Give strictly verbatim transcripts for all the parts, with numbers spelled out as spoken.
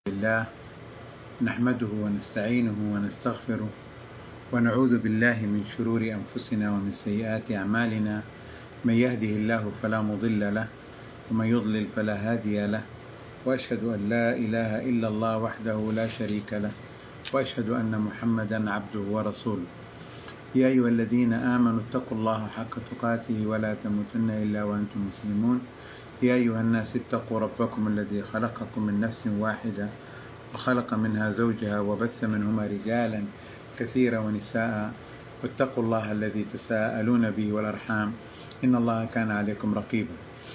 الله نحمده ونستعينه ونستغفره ونعوذ بالله من شرور أنفسنا ومن سيئات أعمالنا. من يهده الله فلا مضل له ومن يضلل فلا هادي له، وأشهد أن لا إله إلا الله وحده لا شريك له، وأشهد أن محمدا عبده ورسوله. يا أيها الذين آمنوا اتقوا الله حق تقاته ولا تموتن إلا وأنتم مسلمون. يا أيها الناس اتقوا ربكم الذي خلقكم من نفس واحدة وخلق منها زوجها وبث منهما رجالا كثيرا ونساء، واتقوا الله الذي تساءلون به والأرحام إن الله كان عليكم رقيبا.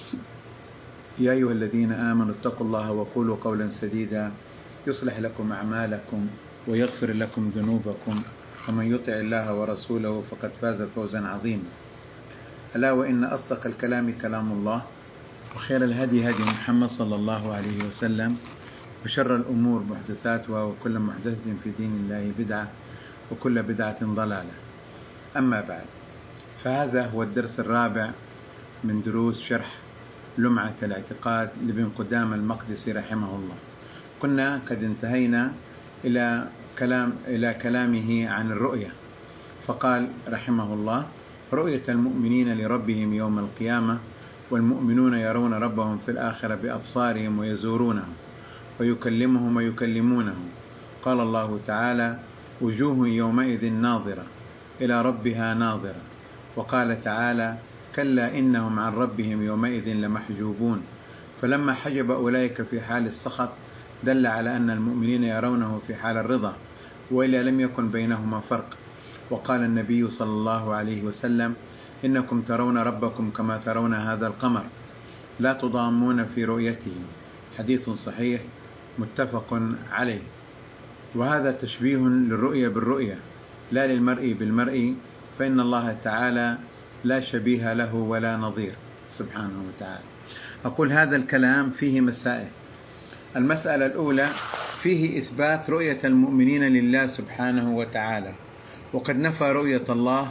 يا أيها الذين آمنوا اتقوا الله وقولوا قولا سديدا يصلح لكم أعمالكم ويغفر لكم ذنوبكم، ومن يطع الله ورسوله فقد فاز فوزا عظيما. ألا وإن أصدق الكلام كلام الله، وخير الهدي هدي محمد صلى الله عليه وسلم، وشر الأمور محدثاتها، وكل محدثة في دين الله بدعة، وكل بدعة ضلالة. أما بعد، فهذا هو الدرس الرابع من دروس شرح لمعة الاعتقاد لابن قدامة المقدسي رحمه الله. كنا قد انتهينا إلى كلام إلى كلامه عن الرؤية، فقال رحمه الله: رؤية المؤمنين لربهم يوم القيامة، والمؤمنون يرون ربهم في الآخرة بأبصارهم ويزورونه ويكلمهم ويكلمونهم. قال الله تعالى: وجوه يومئذ ناظرة إلى ربها ناظرة. وقال تعالى: كلا إنهم عن ربهم يومئذ لمحجوبون. فلما حجب أولئك في حال السخط دل على أن المؤمنين يرونه في حال الرضا، وإلا لم يكن بينهما فرق. وقال النبي صلى الله عليه وسلم: إنكم ترون ربكم كما ترون هذا القمر لا تضامون في رؤيته. حديث صحيح متفق عليه. وهذا تشبيه للرؤية بالرؤية لا للمرء بالمرء، فإن الله تعالى لا شبيه له ولا نظير سبحانه وتعالى. أقول هذا الكلام فيه مسائل. المسألة الأولى فيه إثبات رؤية المؤمنين لله سبحانه وتعالى، وقد نفى رؤية الله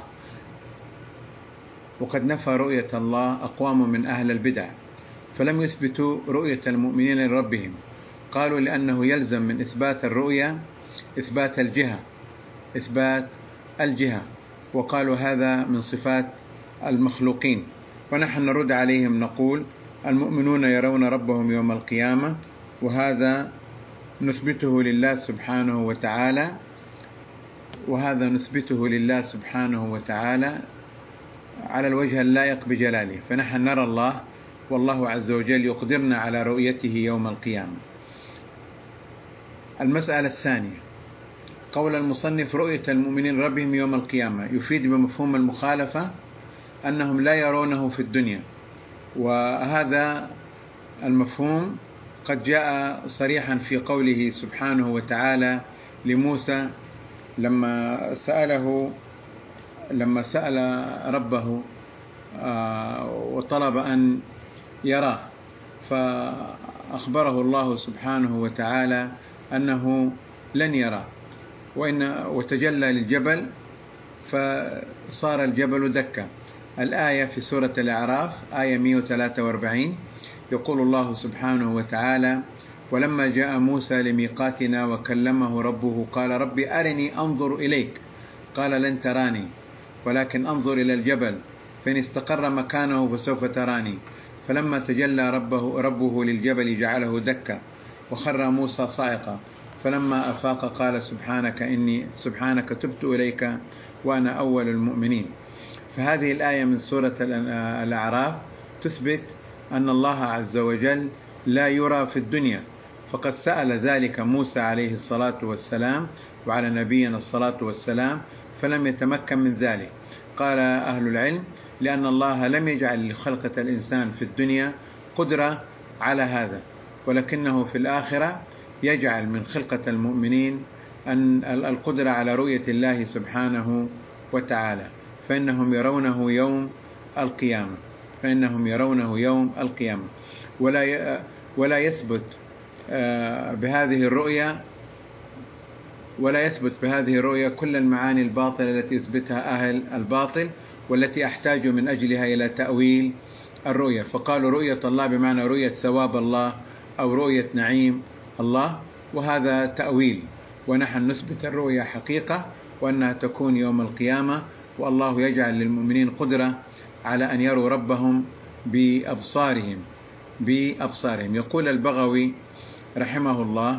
وقد نفى رؤية الله أقوام من أهل البدع، فلم يثبتوا رؤية المؤمنين لربهم. قالوا لأنه يلزم من إثبات الرؤية إثبات الجهة إثبات الجهة وقالوا هذا من صفات المخلوقين. ونحن نرد عليهم نقول: المؤمنون يرون ربهم يوم القيامة، وهذا نثبته لله سبحانه وتعالى وهذا نثبته لله سبحانه وتعالى على الوجه اللائق بجلاله، فنحن نرى الله، والله عز وجل يقدرنا على رؤيته يوم القيامة. المسألة الثانية قول المصنف: رؤية المؤمنين ربهم يوم القيامة، يفيد بمفهوم المخالفة أنهم لا يرونه في الدنيا، وهذا المفهوم قد جاء صريحا في قوله سبحانه وتعالى لموسى لما سأله لما سأل ربه وطلب أن يراه، فأخبره الله سبحانه وتعالى أنه لن يراه، وإن وتجلى للجبل فصار الجبل دكا. الآية في سورة الأعراف آية مئة وثلاثة وأربعين يقول الله سبحانه وتعالى: ولما جاء موسى لميقاتنا وكلمه ربه قال رب أرني أنظر إليك قال لن تراني ولكن أنظر إلى الجبل فإن استقر مكانه فسوف تراني. فلما تجلى ربه, ربه للجبل جعله دكا وخر موسى صاعقا، فلما أفاق قال سبحانك إني سبحانك تبت إليك وأنا أول المؤمنين. فهذه الآية من سورة الأعراف تثبت أن الله عز وجل لا يرى في الدنيا، فقد سأل ذلك موسى عليه الصلاة والسلام وعلى نبينا الصلاة والسلام فلم يتمكن من ذلك. قال أهل العلم: لأن الله لم يجعل لخلقة الإنسان في الدنيا قدرة على هذا، ولكنه في الآخرة يجعل من خلقة المؤمنين أن القدرة على رؤية الله سبحانه وتعالى، فإنهم يرونه يوم القيامة فإنهم يرونه يوم القيامة ولا ولا يثبت بهذه الرؤية ولا يثبت بهذه الرؤية كل المعاني الباطلة التي يثبتها أهل الباطل، والتي أحتاج من أجلها إلى تأويل الرؤية. فقالوا رؤية الله بمعنى رؤية ثواب الله أو رؤية نعيم الله، وهذا تأويل، ونحن نثبت الرؤيا حقيقة وأنها تكون يوم القيامة، والله يجعل للمؤمنين قدرة على أن يروا ربهم بأبصارهم بأبصارهم. يقول البغوي رحمه الله: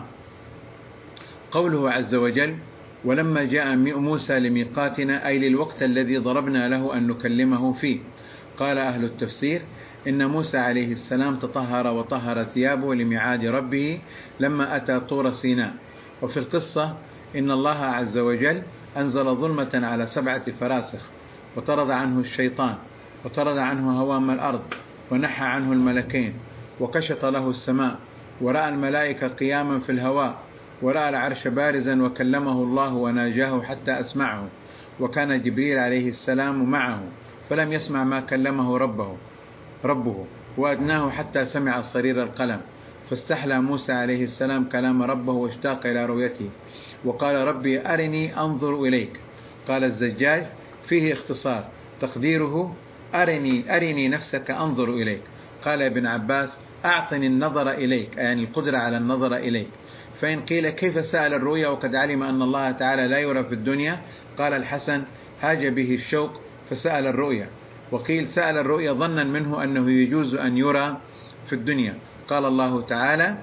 قوله عز وجل: ولما جاء موسى لميقاتنا، أي للوقت الذي ضربنا له أن نكلمه فيه. قال أهل التفسير: إن موسى عليه السلام تطهر وطهر ثيابه لميعاد ربه لما أتى طور سيناء. وفي القصة إن الله عز وجل أنزل ظلمة على سبعة فراسخ، وطرد عنه الشيطان، وطرد عنه هوام الأرض، ونحى عنه الملكين، وكشط له السماء، ورأى الملائكة قياما في الهواء، ورأى العرش بارزا، وكلمه الله وناجاه حتى أسمعه، وكان جبريل عليه السلام معه فلم يسمع ما كلمه ربه ربه وأدناه حتى سمع صرير القلم، فاستحلى موسى عليه السلام كلام ربه واشتاق إلى رؤيته، وقال: ربي أرني أنظر إليك. قال الزجاج: فيه اختصار، تقديره: أرني أرني نفسك أنظر إليك. قال ابن عباس: أعطني النظر إليك، يعني القدرة على النظر إليك. فإن قيل: كيف سأل الرؤيا وقد علم أن الله تعالى لا يرى في الدنيا؟ قال الحسن: هاج به الشوق فسأل الرؤيا. وقيل: سأل الرؤيا ظنا منه أنه يجوز أن يرى في الدنيا. قال الله تعالى: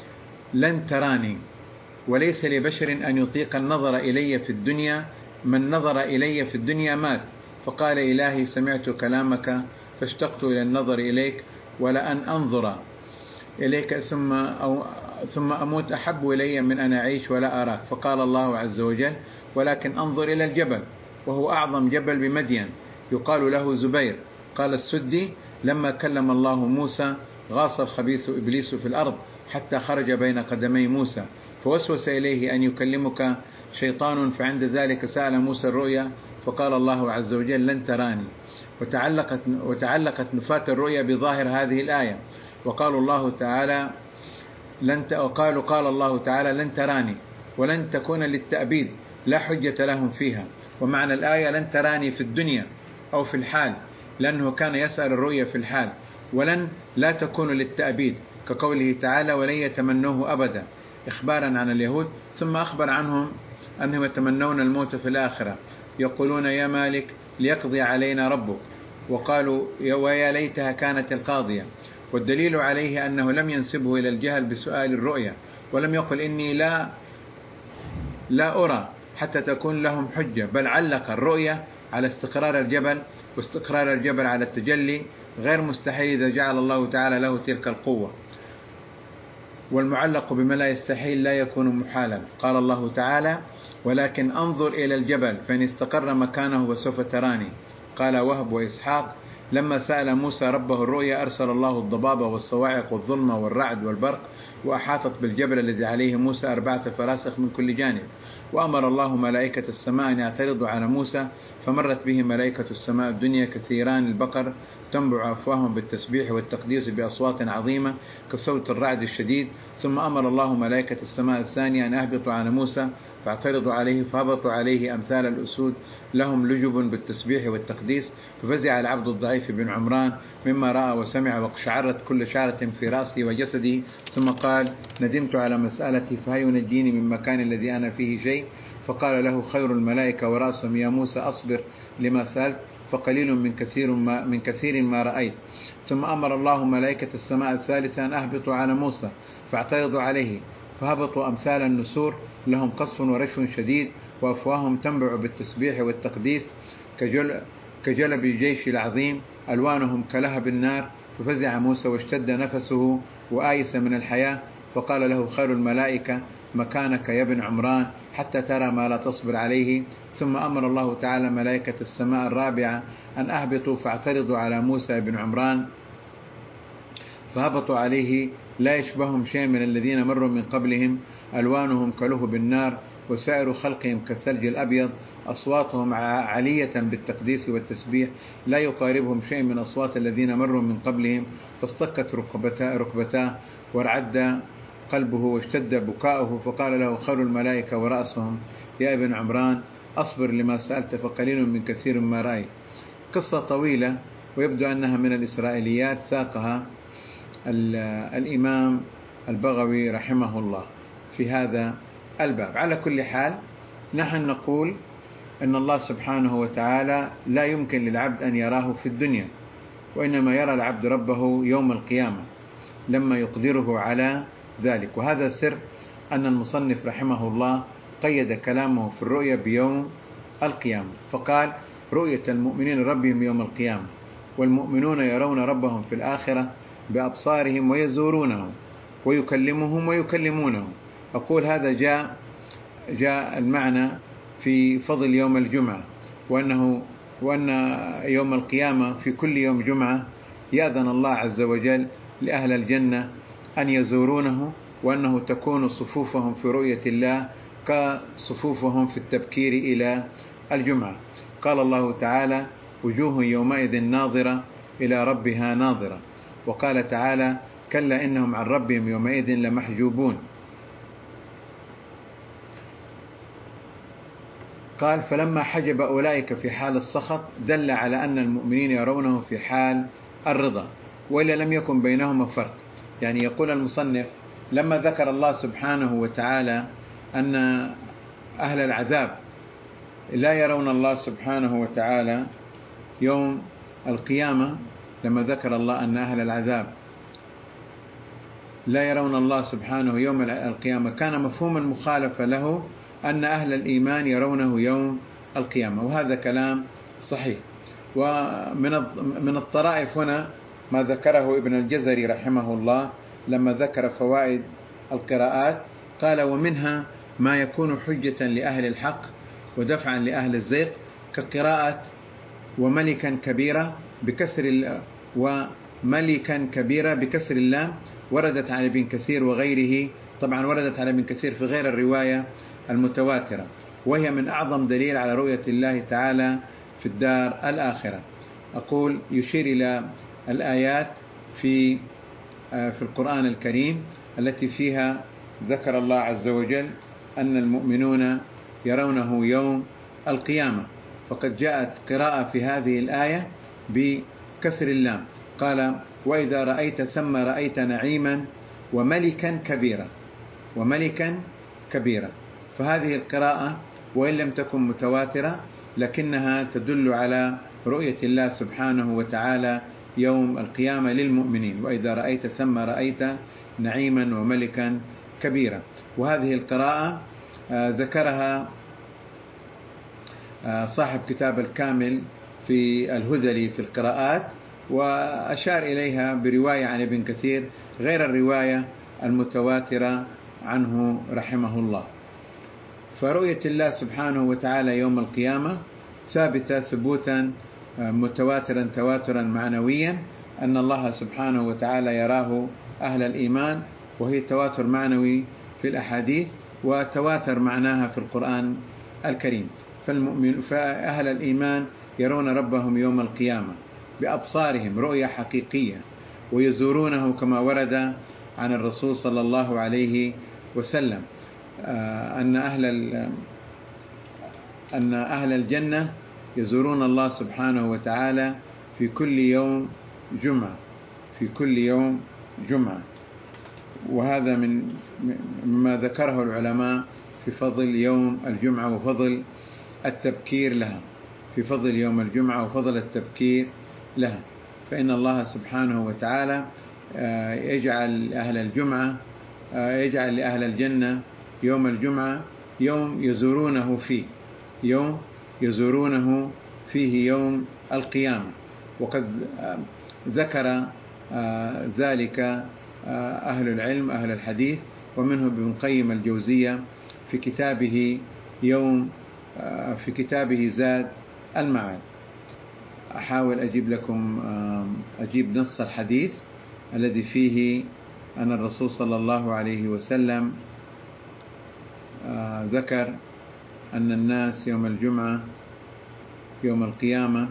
لن تراني، وليس لبشر أن يطيق النظر إلي في الدنيا، من نظر إلي في الدنيا مات. فقال: إلهي سمعت كلامك فاشتقت إلى النظر إليك، ولأن أنظر إليك ثم أو ثم أموت أحب إلي من أن أعيش ولا أراك. فقال الله عز وجل: ولكن أنظر إلى الجبل، وهو أعظم جبل بمدين يقال له زبير. قال السدي: لما كلم الله موسى غاص الخبيث إبليس في الأرض حتى خرج بين قدمي موسى، فوسوس إليه أن يكلمك شيطان، فعند ذلك سأل موسى الرؤيا، فقال الله عز وجل: لن تراني. وتعلقت, وتعلقت نفاة الرؤيا بظاهر هذه الآية، وقالوا الله تعالى لن ت... وقالوا قال الله تعالى: لن تراني، ولن تكون للتأبيد لا حجة لهم فيها. ومعنى الآية: لن تراني في الدنيا أو في الحال، لأنه كان يسأل الرؤيا في الحال. ولن لا تكون للتأبيد، كقوله تعالى: ولن يتمنوه أبدا، إخبارا عن اليهود، ثم أخبر عنهم أنهم يتمنون الموت في الآخرة، يقولون: يا مالك ليقضي علينا ربك، وقالوا: ويا ليتها كانت القاضية. والدليل عليه أنه لم ينسبه إلى الجهل بسؤال الرؤيا، ولم يقل: إني لا لا أرى، حتى تكون لهم حجة، بل علق الرؤيا على استقرار الجبل، واستقرار الجبل على التجلي غير مستحيل إذا جعل الله تعالى له تلك القوة. والمعلق بما لا يستحيل لا يكون محالا. قال الله تعالى: ولكن أنظر إلى الجبل فإن استقر مكانه وسوف تراني. قال وهب وإسحاق: لما سأل موسى ربه الرؤيا أرسل الله الضباب والصواعق والظلمة والرعد والبرق، وأحاطت بالجبل الذي عليه موسى أربعة فراسخ من كل جانب. وأمر الله ملائكة السماء أن يعترضوا على موسى، فمرت به ملائكة السماء الدنيا كثيران البقر تنبع أفواههم بالتسبيح والتقديس بأصوات عظيمة كصوت الرعد الشديد. ثم أمر الله ملائكة السماء الثانية أن أهبطوا على موسى فاعترضوا عليه، فهبطوا عليه أمثال الأسود لهم لجب بالتسبيح والتقديس. ففزع العبد الضعيف بن عمران مما رأى وسمع، وقشعرت كل شعرة في رأسه وجسده، ثم قال: ندمت على مسألتي، فهل ينجيني من مكان الذي أنا فيه شيء؟ فقال له خير الملائكة ورأسهم: يا موسى أصبر لما سألت، فقليل من كثير ما, من كثير ما رأيت. ثم أمر الله ملائكة السماء الثالثة أن أهبطوا على موسى فاعترضوا عليه، فهبطوا أمثال النسور لهم قصف ورشف شديد، وأفواههم تنبع بالتسبيح والتقديس كجل كجلب الجيش العظيم، ألوانهم كلهب النار. ففزع موسى واشتد نفسه وآيس من الحياة، فقال له خير الملائكة: مكانك يا ابن عمران حتى ترى ما لا تصبر عليه. ثم أمر الله تعالى ملائكة السماء الرابعة أن أهبطوا فاعترضوا على موسى بن عمران، فهبطوا عليه لا يشبههم شيء من الذين مروا من قبلهم، ألوانهم كلهب النار، وسائر خلقهم كالثلج الأبيض، أصواتهم عالية بالتقديس والتسبيح، لا يقاربهم شيء من أصوات الذين مروا من قبلهم. فاصطكت ركبتاه, ركبتاه وارعد قلبه واشتد بكاؤه، فقال له خير الملائكة ورأسهم: يا ابن عمران أصبر لما سألت، فقليل من كثير ما رأيت. قصة طويلة، ويبدو أنها من الإسرائيليات ساقها الإمام البغوي رحمه الله. في هذا الباب. على كل حال نحن نقول أن الله سبحانه وتعالى لا يمكن للعبد أن يراه في الدنيا، وإنما يرى العبد ربه يوم القيامة لما يقدره على ذلك. وهذا سر أن المصنف رحمه الله قيد كلامه في الرؤيا بيوم القيامة، فقال: رؤية المؤمنين ربهم يوم القيامة، والمؤمنون يرون ربهم في الآخرة بأبصارهم ويزورونه ويكلمهم ويكلمونه. أقول هذا جاء جاء المعنى في فضل يوم الجمعة، وأنه وأن يوم القيامة في كل يوم جمعة يأذن الله عز وجل لأهل الجنة أن يزورونه، وأنه تكون صفوفهم في رؤية الله كصفوفهم في التبكير إلى الجمعة. قال الله تعالى: وجوه يومئذ ناظرة إلى ربها ناظرة. وقال تعالى: كلا إنهم عن ربهم يومئذ لمحجوبون. قال: فلما حجب أولئك في حال السخط دل على أن المؤمنين يرونه في حال الرضا، وإلا لم يكن بينهما فرق. يعني يقول المصنف: لما ذكر الله سبحانه وتعالى أن أهل العذاب لا يرون الله سبحانه وتعالى يوم القيامة، لما ذكر الله أن أهل العذاب لا يرون الله سبحانه يوم القيامة، كان مفهوم المخالفة له أن أهل الإيمان يرونه يوم القيامة، وهذا كلام صحيح. ومن من الطرائف هنا ما ذكره ابن الجزري رحمه الله لما ذكر فوائد القراءات، قال: ومنها ما يكون حجة لأهل الحق ودفعا لأهل الزيغ، كقراءة وملكا كبيرة بكسر وملكا كبيرة بكسر اللام، وردت على ابن كثير وغيره. طبعا وردت على ابن كثير في غير الرواية المتواترة، وهي من أعظم دليل على رؤية الله تعالى في الدار الآخرة. أقول يشير إلى الآيات في في القرآن الكريم التي فيها ذكر الله عز وجل أن المؤمنون يرونه يوم القيامة، فقد جاءت قراءة في هذه الآية بكسر اللام. قال: وإذا رأيت ثم رأيت نعيما وملكا كبيرا، وملكا كبيرا. فهذه القراءة وإن لم تكن متواترة لكنها تدل على رؤية الله سبحانه وتعالى يوم القيامة للمؤمنين: وإذا رأيت ثم رأيت نعيما وملكا كبيرا. وهذه القراءة ذكرها صاحب كتاب الكامل في الهذلي في القراءات، وأشار إليها برواية عن ابن كثير غير الرواية المتواترة عنه رحمه الله. فرؤية الله سبحانه وتعالى يوم القيامة ثابتة ثبوتا متواترا تواترا معنويا، أن الله سبحانه وتعالى يراه أهل الإيمان، وهي تواتر معنوي في الأحاديث وتواتر معناها في القرآن الكريم. فالمؤمن فأهل الإيمان يرون ربهم يوم القيامة بأبصارهم رؤية حقيقية، ويزورونه كما ورد عن الرسول صلى الله عليه وسلم أن أهل أن أهل الجنة يزورون الله سبحانه وتعالى في كل يوم جمعة، في كل يوم جمعة. وهذا من مما ذكره العلماء في فضل يوم الجمعة وفضل التبكير لها، في فضل يوم الجمعة وفضل التبكير لها. فإن الله سبحانه وتعالى يجعل أهل الجمعة يجعل لأهل الجنة يوم الجمعة يوم يزورونه فيه، يوم يزورونه فيه يوم القيامة. وقد ذكر ذلك أهل العلم أهل الحديث، ومنهم ابن القيم الجوزية في كتابه يوم في كتابه زاد المعاد. أحاول أجيب لكم أجيب نص الحديث الذي فيه أن الرسول صلى الله عليه وسلم ذكر أن الناس يوم الجمعة يوم القيامة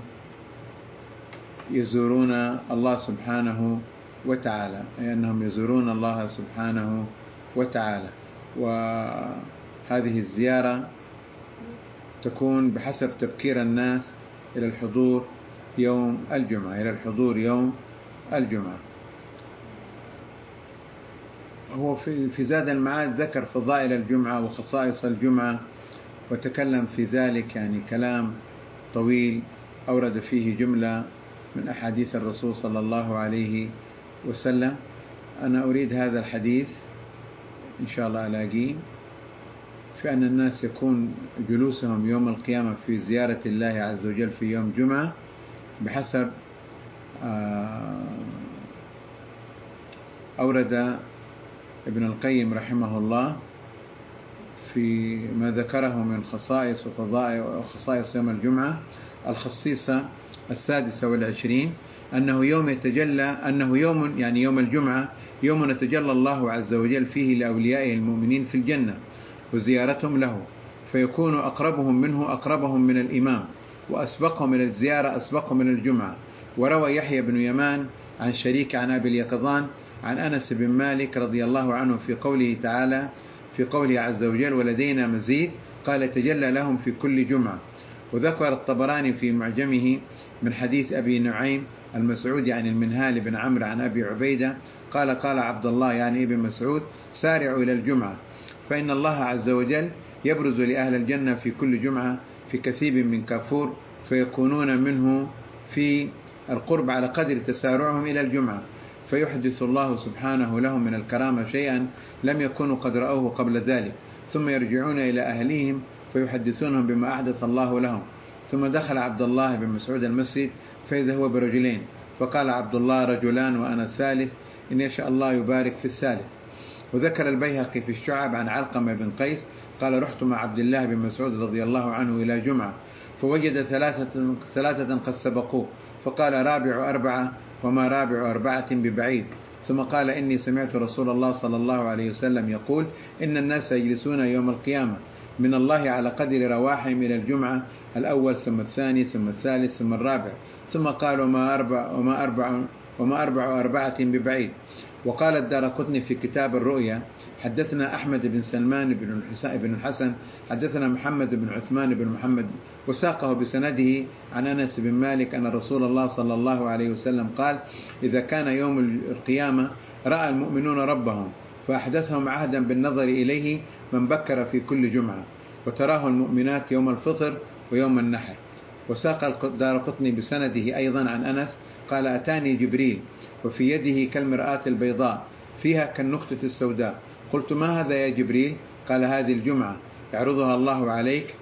يزورون الله سبحانه وتعالى، أي أنهم يزورون الله سبحانه وتعالى. وهذه الزيارة تكون بحسب تفكير الناس إلى الحضور يوم الجمعة إلى الحضور يوم الجمعة. هو في في زاد المعاد ذكر فضائل الجمعة وخصائص الجمعة، وتكلم في ذلك يعني كلام طويل، أورد فيه جملة من أحاديث الرسول صلى الله عليه وسلم. أنا أريد هذا الحديث إن شاء الله ألاقيه، في أن الناس يكون جلوسهم يوم القيامة في زيارة الله عز وجل في يوم جمعة بحسب أورد ابن القيم رحمه الله في ما ذكره من خصائص وفضائل وخصائص يوم الجمعة. الخصيصة السادسة والعشرين أنه يوم يتجلى أنه يوم يعني يوم الجمعة يوم يتجلى الله عز وجل فيه لأوليائه المؤمنين في الجنة وزيارتهم له، فيكون أقربهم منه أقربهم من الإمام، وأسبقهم من الزيارة أسبقهم من الجمعة. وروى يحيى بن يمان عن شريك عن أبي اليقظان عن أنس بن مالك رضي الله عنه في قوله تعالى في قوله عز وجل ولدينا مزيد، قال تجلى لهم في كل جمعة. وذكر الطبراني في معجمه من حديث أبي نعيم المسعودي عن المنهال بن عمرو عن أبي عبيدة قال قال عبد الله يعني ابن مسعود سارعوا إلى الجمعة، فإن الله عز وجل يبرز لأهل الجنة في كل جمعة في كثيب من كافور، فيكونون منه في القرب على قدر تسارعهم إلى الجمعة، فيحدث الله سبحانه لهم من الكرامة شيئا لم يكونوا قد رأوه قبل ذلك، ثم يرجعون إلى أهليهم فيحدثونهم بما أحدث الله لهم. ثم دخل عبد الله بن مسعود المسجد فإذا هو برجلين، فقال عبد الله رجلان وأنا الثالث، إن يشاء الله يبارك في الثالث. وذكر البيهقي في الشعب عن علقمة بن قيس قال رحت مع عبد الله بن مسعود رضي الله عنه إلى جمعة، فوجد ثلاثة, ثلاثة قد سبقوه، فقال رابع أربعة وما رابع أربعة ببعيد. ثم قال إني سمعت رسول الله صلى الله عليه وسلم يقول إن الناس يجلسون يوم القيامة من الله على قدر رواحهم إلى الجمعة، الأول ثم الثاني ثم الثالث ثم الرابع. ثم قال وما أربع, وما أربع, وما أربع أربعة ببعيد. وقال الدارقطني في كتاب الرؤيا حدثنا أحمد بن سلمان بن الحسن حدثنا محمد بن عثمان بن محمد، وساقه بسنده عن أنس بن مالك أن رسول الله صلى الله عليه وسلم قال إذا كان يوم القيامة رأى المؤمنون ربهم فأحدثهم عهدا بالنظر إليه من بكر في كل جمعة، وتراه المؤمنات يوم الفطر ويوم النحر. وساق الدارقطني بسنده أيضا عن أنس قال أتاني جبريل وفي يده كالمرآة البيضاء فيها كالنقطة السوداء، قلت ما هذا يا جبريل؟ قال هذه الجمعة يعرضها الله عليك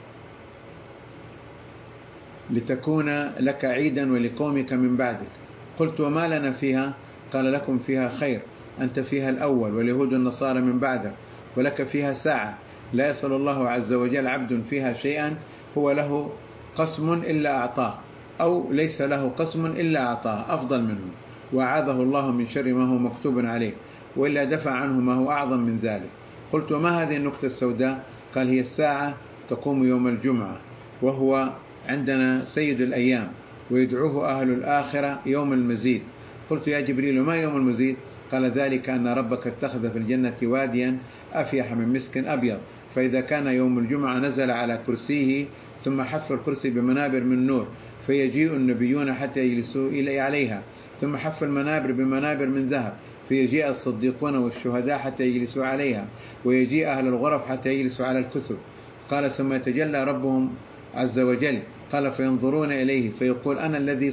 لتكون لك عيدا ولقومك من بعدك. قلت وما لنا فيها؟ قال لكم فيها خير، أنت فيها الأول واليهود النصارى من بعدك، ولك فيها ساعة لا يسأل الله عز وجل عبد فيها شيئا هو له قسم إلا أعطاه، أو ليس له قسم إلا أعطاه أفضل منه، وأعاذه الله من شر ما هو مكتوب عليه، وإلا دفع عنه ما هو أعظم من ذلك. قلت وما هذه النقطة السوداء؟ قال هي الساعة تقوم يوم الجمعة، وهو عندنا سيد الأيام، ويدعوه أهل الآخرة يوم المزيد. قلت يا جبريل ما يوم المزيد؟ قال ذلك أن ربك اتخذ في الجنة واديا أفيح من مسك أبيض، فإذا كان يوم الجمعة نزل على كرسيه ثم حف الكرسي بمنابر من نور، فيجيء النبيون حتى يجلسوا إلي عليها، ثم حف المنابر بمنابر من ذهب، فيجيء الصديقون والشهداء حتى يجلسوا عليها، ويجيء أهل الغرف حتى يجلسوا على الكثب. قال ثم يتجلى ربهم عز وجل، قال فينظرون إليه فيقول أنا الذي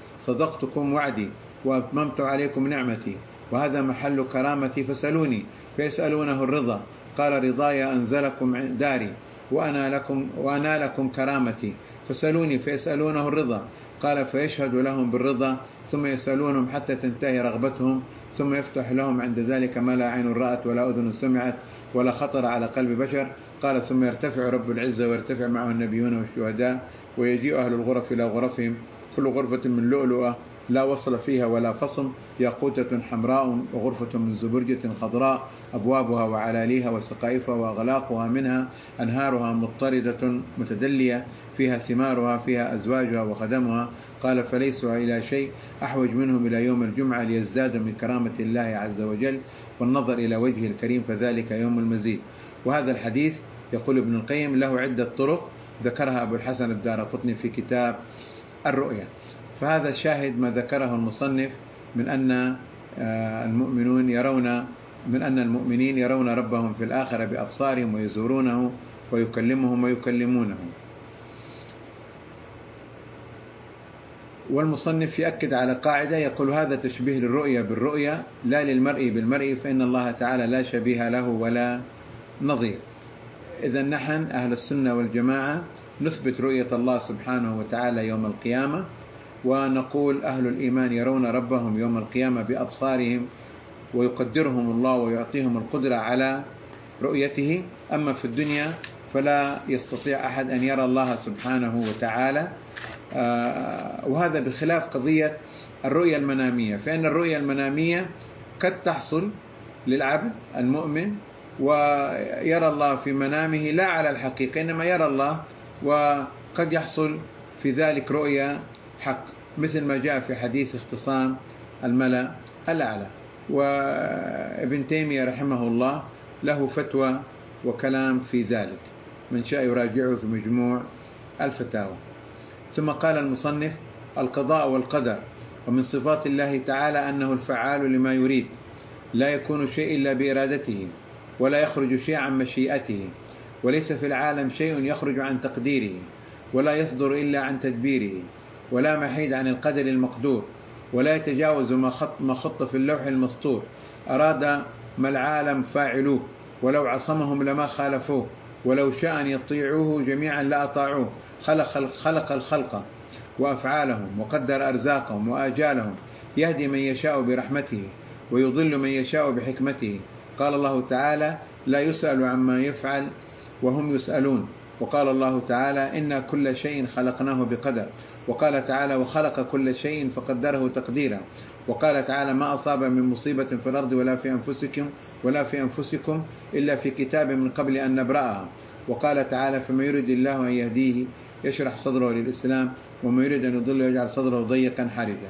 صدقتكم وعدي وأتممت عليكم نعمتي، وهذا محل كرامتي فسألوني، فيسألونه الرضا، قال رضاي أنزلكم داري وأنا لكم, وأنا لكم كرامتي، فسألوني فيسألونه الرضا، قال فيشهد لهم بالرضا، ثم يسألونهم حتى تنتهي رغبتهم، ثم يفتح لهم عند ذلك ما لا عين رأت ولا أذن سمعت ولا خطر على قلب بشر. قال ثم يرتفع رب العزة ويرتفع معه النبيون والشهداء، ويجيء أهل الغرف إلى غرفهم، كل غرفة من لؤلؤة لا وصل فيها ولا فصم، ياقوتة حمراء، وغرفة من زبرجة خضراء، أبوابها وعلاليها وسقائفها وأغلاقها منها أنهارها مضطردة متدلية، فيها ثمارها، فيها أزواجها وخدمها. قال فليسوا إلى شيء أحوج منهم إلى يوم الجمعة ليزدادوا من كرامة الله عز وجل والنظر إلى وجهه الكريم، فذلك يوم المزيد. وهذا الحديث يقول ابن القيم له عدة طرق ذكرها أبو الحسن الدارقطني في كتاب الرؤيا. فهذا الشاهد ما ذكره المصنف من أن المؤمنون يرون من أن المؤمنين يرون ربهم في الآخرة بأبصارهم ويزورونه ويكلمهم ويكلمونه. والمصنف يأكد على قاعدة يقول هذا تشبيه للرؤية بالرؤية لا للمرء بالمرء، فإن الله تعالى لا شبيه له ولا نظير. إذا نحن أهل السنة والجماعة نثبت رؤية الله سبحانه وتعالى يوم القيامة، ونقول أهل الإيمان يرون ربهم يوم القيامة بأبصارهم ويقدرهم الله ويعطيهم القدرة على رؤيته. أما في الدنيا فلا يستطيع أحد أن يرى الله سبحانه وتعالى، وهذا بخلاف قضية الرؤية المنامية، فإن الرؤية المنامية قد تحصل للعبد المؤمن ويرى الله في منامه لا على الحقيقة، إنما يرى الله، وقد يحصل في ذلك رؤية حق، مثل ما جاء في حديث اختصام الملأ الأعلى. وابن تيمية رحمه الله له فتوى وكلام في ذلك، من شاء يراجعه في مجموع الفتاوى. ثم قال المصنف: القضاء والقدر، ومن صفات الله تعالى أنه الفعال لما يريد، لا يكون شيء إلا بإرادته، ولا يخرج شيء عن مشيئته، وليس في العالم شيء يخرج عن تقديره، ولا يصدر إلا عن تدبيره، ولا محيد عن القدر المقدور، ولا يتجاوز ما خط في اللوح المسطور. أراد ما العالم فاعلوه، ولو عصمهم لما خالفوه، ولو شاء أن يطيعوه جميعا لأطاعوه. خلق, خلق الخلق وأفعالهم، وقدر أرزاقهم وآجالهم، يهدي من يشاء برحمته، ويضل من يشاء بحكمته. قال الله تعالى: لا يسأل عما يفعل وهم يسألون. وقال الله تعالى: إنا كل شيء خلقناه بقدر. وقال تعالى: وخلق كل شيء فقدره تقديرا. وقال تعالى: ما أصاب من مصيبة في الأرض ولا في أنفسكم ولا في أنفسكم إلا في كتاب من قبل أن نبرأها. وقال تعالى: فما يريد الله أن يهديه يشرح صدره للإسلام، وما يريد أن يضل يجعل صدره ضيقا حرجا.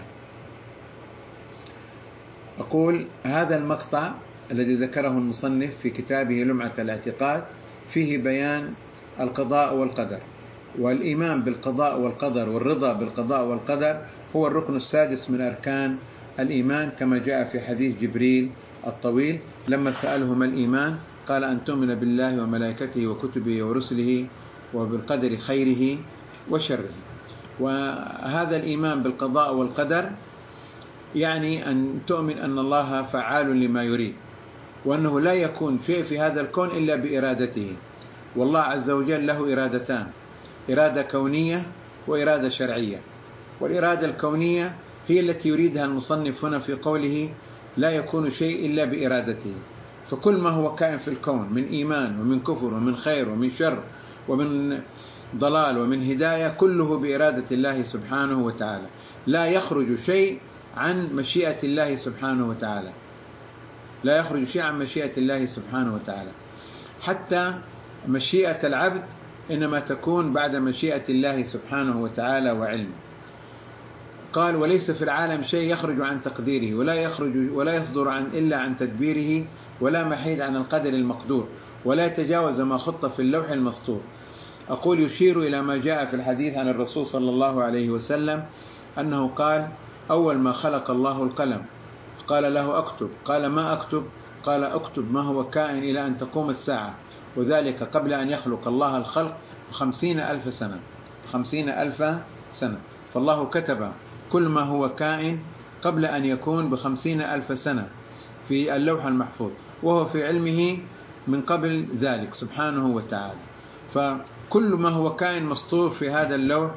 أقول هذا المقطع الذي ذكره المصنف في كتابه لمعة الاعتقاد فيه بيان القضاء والقدر، والإيمان بالقضاء والقدر والرضا بالقضاء والقدر هو الركن السادس من أركان الإيمان، كما جاء في حديث جبريل الطويل لما سأله ما الإيمان قال: أن تؤمن بالله وملائكته وكتبه ورسله وبالقدر خيره وشره. وهذا الإيمان بالقضاء والقدر يعني أن تؤمن أن الله فعال لما يريد، وأنه لا يكون شيء في هذا الكون إلا بإرادته. والله عز وجل له إرادتان: إرادة كونية وإرادة شرعية. والإرادة الكونية هي التي يريدها المصنف هنا في قوله: لا يكون شيء إلا بإرادته. فكل ما هو كائن في الكون من إيمان ومن كفر ومن خير ومن شر ومن ضلال ومن هداية، كله بإرادة الله سبحانه وتعالى، لا يخرج شيء عن مشيئة الله سبحانه وتعالى، لا يخرج شيء عن مشيئة الله سبحانه وتعالى. حتى مشيئة العبد إنما تكون بعد مشيئة الله سبحانه وتعالى وعلمه. قال: وليس في العالم شيء يخرج عن تقديره، ولا يخرج ولا يصدر عن إلا عن تدبيره، ولا محيد عن القدر المقدور، ولا يتجاوز ما خط في اللوح المسطور. أقول يشير إلى ما جاء في الحديث عن الرسول صلى الله عليه وسلم أنه قال: أول ما خلق الله القلم، قال له: أكتب. قال: ما أكتب؟ قال: أكتب ما هو كائن إلى أن تقوم الساعة، وذلك قبل أن يخلق الله الخلق خمسين ألف سنة خمسين ألف سنة. فالله كتب كل ما هو كائن قبل أن يكون بخمسين ألف سنة في اللوح المحفوظ، وهو في علمه من قبل ذلك سبحانه وتعالى. فكل ما هو كائن مسطور في هذا اللوح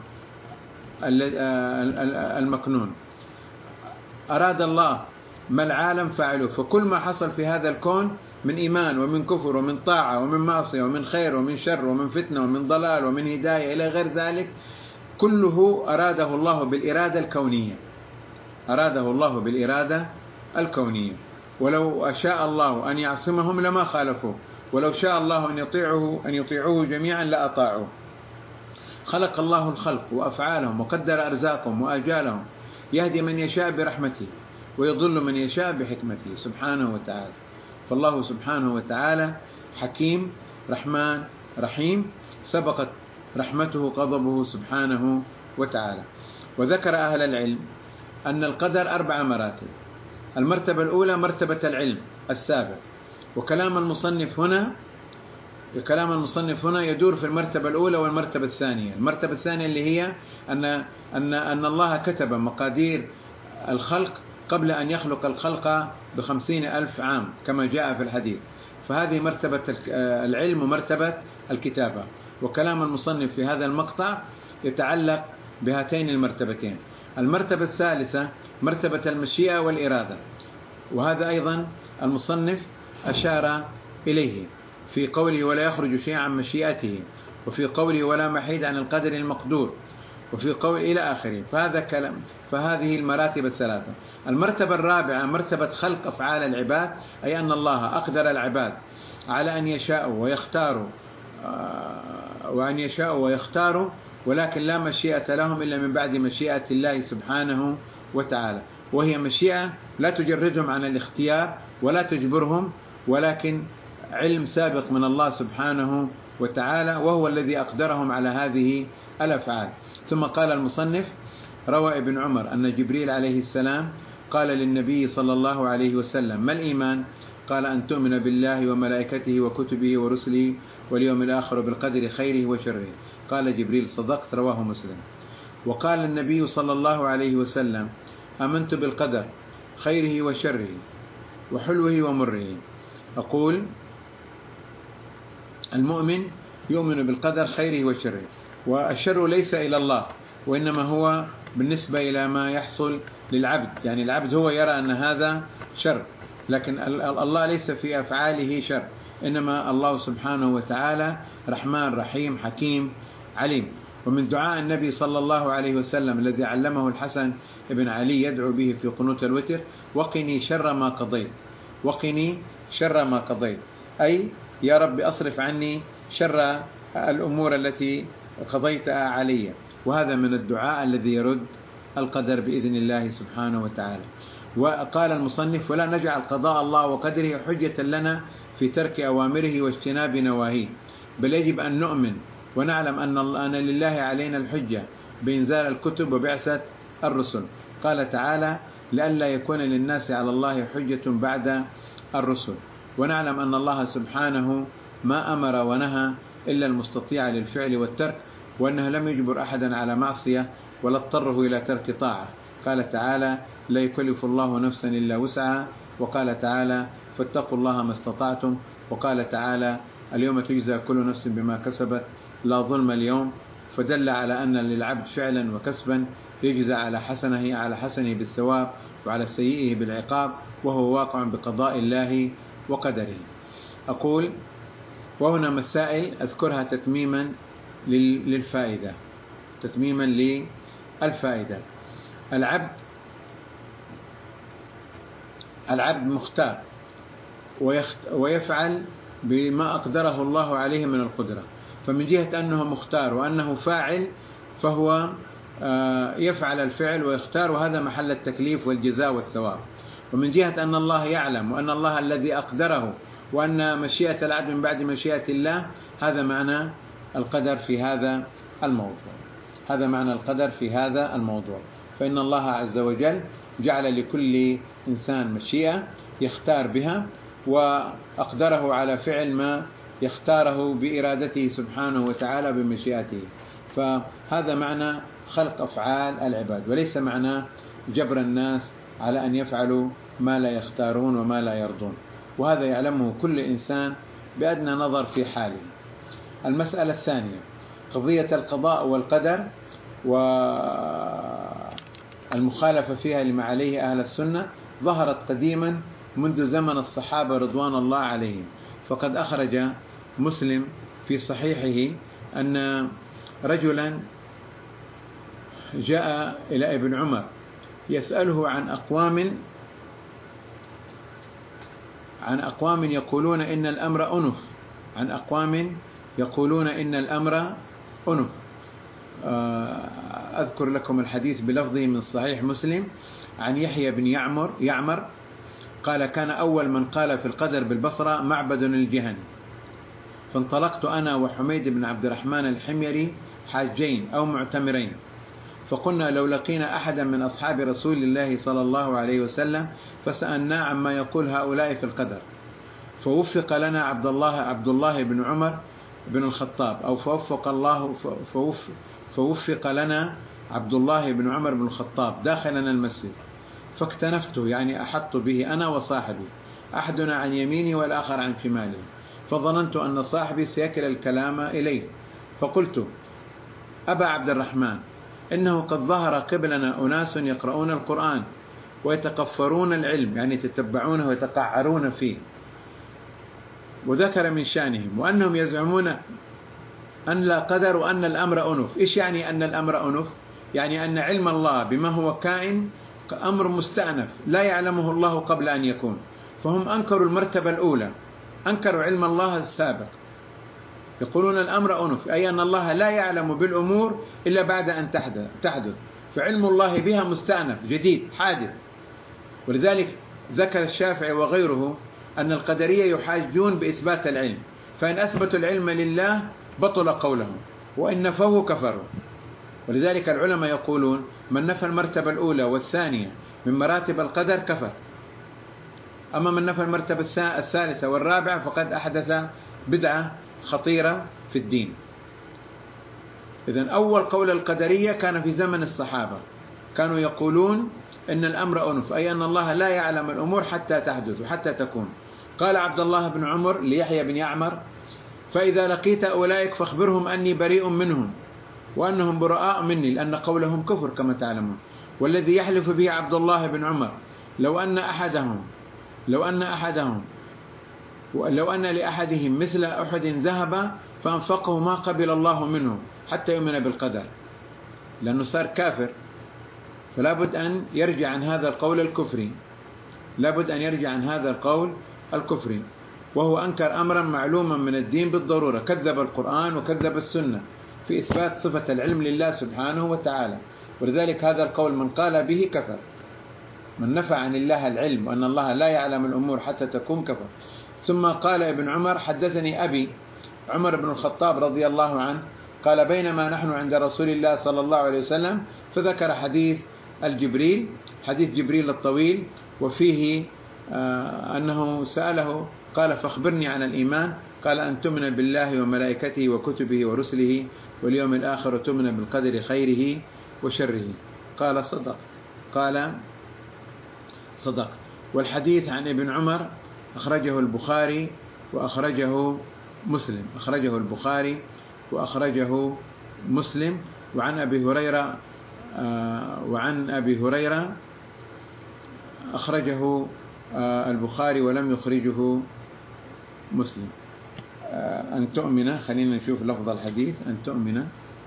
المكنون. أراد الله ما العالم فعلوه، فكل ما حصل في هذا الكون من إيمان ومن كفر ومن طاعة ومن معصية ومن خير ومن شر ومن فتنة ومن ضلال ومن هداية إلى غير ذلك، كله أراده الله بالإرادة الكونية، أراده الله بالإرادة الكونية. ولو أشاء الله أن يعصمهم لما خالفوه، ولو شاء الله أن يطيعوه أن يطيعوه جميعا لأطاعوه. خلق الله الخلق وأفعالهم، وقدر أرزاقهم وآجالهم، يهدي من يشاء برحمته، ويضل من يشاء بحكمته سبحانه وتعالى. فالله سبحانه وتعالى حكيم رحمن رحيم، سبقت رحمته غضبه سبحانه وتعالى. وذكر أهل العلم أن القدر أربع مراتب. المرتبة الأولى مرتبة العلم السابق، وكلام المصنف هنا كلام المصنف هنا يدور في المرتبة الأولى والمرتبة الثانية. المرتبة الثانية اللي هي أن أن أن الله كتب مقادير الخلق قبل أن يخلق الخلق بخمسين ألف عام كما جاء في الحديث، فهذه مرتبة العلم ومرتبة الكتابة. وكلام المصنف في هذا المقطع يتعلق بهاتين المرتبتين. المرتبة الثالثة مرتبة المشيئة والإرادة، وهذا أيضا المصنف أشار إليه في قوله ولا يخرج شيء عن مشيئته، وفي قوله ولا محيد عن القدر المقدور، وفي قول إلى آخره. فهذا كلام فهذه المراتب الثلاثة. المرتبة الرابعة مرتبة خلق أفعال العباد، أي أن الله أقدر العباد على أن يشاءوا ويختاروا وأن يشاءوا ويختاروا ولكن لا مشيئة لهم إلا من بعد مشيئة الله سبحانه وتعالى، وهي مشيئة لا تجردهم عن الاختيار ولا تجبرهم، ولكن علم سابق من الله سبحانه وتعالى، وهو الذي أقدرهم على هذه الأفعال. ثم قال المصنف روى ابن عمر أن جبريل عليه السلام قال للنبي صلى الله عليه وسلم ما الإيمان؟ قال أن تؤمن بالله وملائكته وكتبه ورسله واليوم الآخر بالقدر خيره وشره. قال جبريل صدقت، رواه مسلم. وقال النبي صلى الله عليه وسلم آمنت بالقدر خيره وشره وحلوه ومره. أقول المؤمن يؤمن بالقدر خيره وشره، والشر ليس إلى الله وإنما هو بالنسبة إلى ما يحصل للعبد، يعني العبد هو يرى أن هذا شر، لكن الله ليس في أفعاله شر، إنما الله سبحانه وتعالى رحمن رحيم حكيم عليم. ومن دعاء النبي صلى الله عليه وسلم الذي علمه الحسن بن علي يدعو به في قنوت الوتر وقني شر ما قضيت، وقني شر ما قضيت، أي يا رب أصرف عني شر الأمور التي قضيتها علي. وهذا من الدعاء الذي يرد القدر بإذن الله سبحانه وتعالى. وقال المصنف ولا نجعل قضاء الله وقدره حجة لنا في ترك أوامره واجتناب نواهيه، بل يجب أن نؤمن ونعلم أن لله علينا الحجة بإنزال الكتب وبعثة الرسل. قال تعالى لئلا يكون للناس على الله حجة بعد الرسل. ونعلم أن الله سبحانه ما أمر ونهى إلا المستطيع للفعل والترك، وأنه لم يجبر أحدا على معصية ولا اضطره إلى ترك طاعة. قال تعالى لا يكلف الله نفسا إلا وسعها، وقال تعالى فاتقوا الله ما استطعتم، وقال تعالى اليوم تجزى كل نفس بما كسبت لا ظلم اليوم، فدل على أن للعبد فعلا وكسبا يجزى على حسنه على حسنه بالثواب وعلى سيئه بالعقاب، وهو واقع بقضاء الله وقدره. أقول وهنا مسائل أذكرها تتميما للفائدة تتميما للفائدة. العبد العبد مختار ويفعل بما أقدره الله عليه من القدرة، فمن جهة أنه مختار وأنه فاعل فهو يفعل الفعل ويختار، وهذا محل التكليف والجزاء والثواب. ومن جهة أن الله يعلم وأن الله الذي أقدره وأن مشيئة العبد من بعد مشيئة الله، هذا معنى القدر في هذا الموضوع هذا معنى القدر في هذا الموضوع فإن الله عز وجل جعل لكل إنسان مشيئة يختار بها، وأقدره على فعل ما يختاره بإرادته سبحانه وتعالى بمشيئته. فهذا معنى خلق أفعال العباد، وليس معنى جبر الناس على أن يفعلوا ما لا يختارون وما لا يرضون، وهذا يعلمه كل إنسان بأدنى نظر في حاله. المسألة الثانية قضية القضاء والقدر والمخالفة فيها لما عليه أهل السنة ظهرت قديما منذ زمن الصحابة رضوان الله عليهم. فقد أخرج مسلم في صحيحه أن رجلا جاء إلى ابن عمر يسأله عن أقوام عن أقوام يقولون إن الأمر أنف عن أقوام يقولون إن الأمر أنف أذكر لكم الحديث بلفظه من صحيح مسلم عن يحيى بن يعمر يعمر قال كان أول من قال في القدر بالبصرة معبد الجهني، فانطلقت أنا وحميد بن عبد الرحمن الحميري حاجين أو معتمرين، فقلنا لو لقينا أحدا من أصحاب رسول الله صلى الله عليه وسلم فسألناه عما يقول هؤلاء في القدر، فوفق لنا عبد الله عبد الله بن عمر بن الخطاب، أو فوفق الله فوفق, فوفق لنا عبد الله بن عمر بن الخطاب داخلنا المسجد، فاكتنفته يعني أحط به أنا وصاحبي، أحدنا عن يميني والآخر عن شمالي، فظننت أن صاحبي سيكل الكلام إليه، فقلت: أبا عبد الرحمن، إنه قد ظهر قبلنا أناس يقرؤون القرآن ويتقفرون العلم، يعني يتتبعونه ويتقعرون فيه، وذكر من شأنهم وأنهم يزعمون أن لا قدر وأن الأمر أنف. إيش يعني أن الأمر أنف؟ يعني أن علم الله بما هو كائن أمر مستأنف لا يعلمه الله قبل أن يكون، فهم أنكروا المرتبة الأولى، أنكروا علم الله السابق، يقولون الأمر أنف، أي أن الله لا يعلم بالأمور إلا بعد أن تحدث، فعلم الله بها مستأنف جديد حادث. ولذلك ذكر الشافعي وغيره أن القدرية يحاجون بإثبات العلم، فإن أثبتوا العلم لله بطل قولهم، وإن نفوه كفروا. ولذلك العلماء يقولون: من نفى المرتبة الأولى والثانية من مراتب القدر كفر، أما من نفى المرتبة الثالثة والرابعة فقد أحدث بدعة خطيرة في الدين. إذن أول قول القدرية كان في زمن الصحابة، كانوا يقولون إن الأمر أنف، أي أن الله لا يعلم الأمور حتى تحدث وحتى تكون. قال عبد الله بن عمر ليحيى بن يعمر: فإذا لقيت أولئك فاخبرهم أني بريء منهم وأنهم براء مني، لأن قولهم كفر كما تعلمون. والذي يحلف به عبد الله بن عمر لو أن أحدهم لو أن أحدهم لو أن لأحدهم مثل أحد ذهب فأنفقه ما قبل الله منه حتى يؤمن بالقدر، لأنه صار كافر، فلا بد أن يرجع عن هذا القول الكفري، لا بد أن يرجع عن هذا القول الكفري، وهو أنكر أمرا معلوما من الدين بالضرورة، كذب القرآن وكذب السنة في إثبات صفة العلم لله سبحانه وتعالى. ولذلك هذا القول من قال به كفر، من نفى عن الله العلم وأن الله لا يعلم الأمور حتى تكون كفر. ثم قال ابن عمر: حدثني أبي عمر بن الخطاب رضي الله عنه قال: بينما نحن عند رسول الله صلى الله عليه وسلم، فذكر حديث الجبريل حديث جبريل الطويل، وفيه آه أنه سأله قال: فاخبرني عن الإيمان، قال: أن تؤمن بالله وملائكته وكتبه ورسله واليوم الآخر وتؤمن بالقدر خيره وشره. قال: صدق. قال: صدق. والحديث عن ابن عمر أخرجه البخاري وأخرجه مسلم أخرجه البخاري وأخرجه مسلم وعن أبي هريرة آه وعن أبي هريرة أخرجه آه البخاري ولم يخرجه مسلم. آه أن تؤمن، خلينا نشوف لفظ الحديث: أن تؤمن.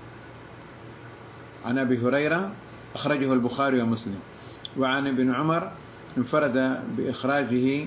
عن أبي هريرة أخرجه البخاري ومسلم. وعن ابن عمر انفرد بإخراجه.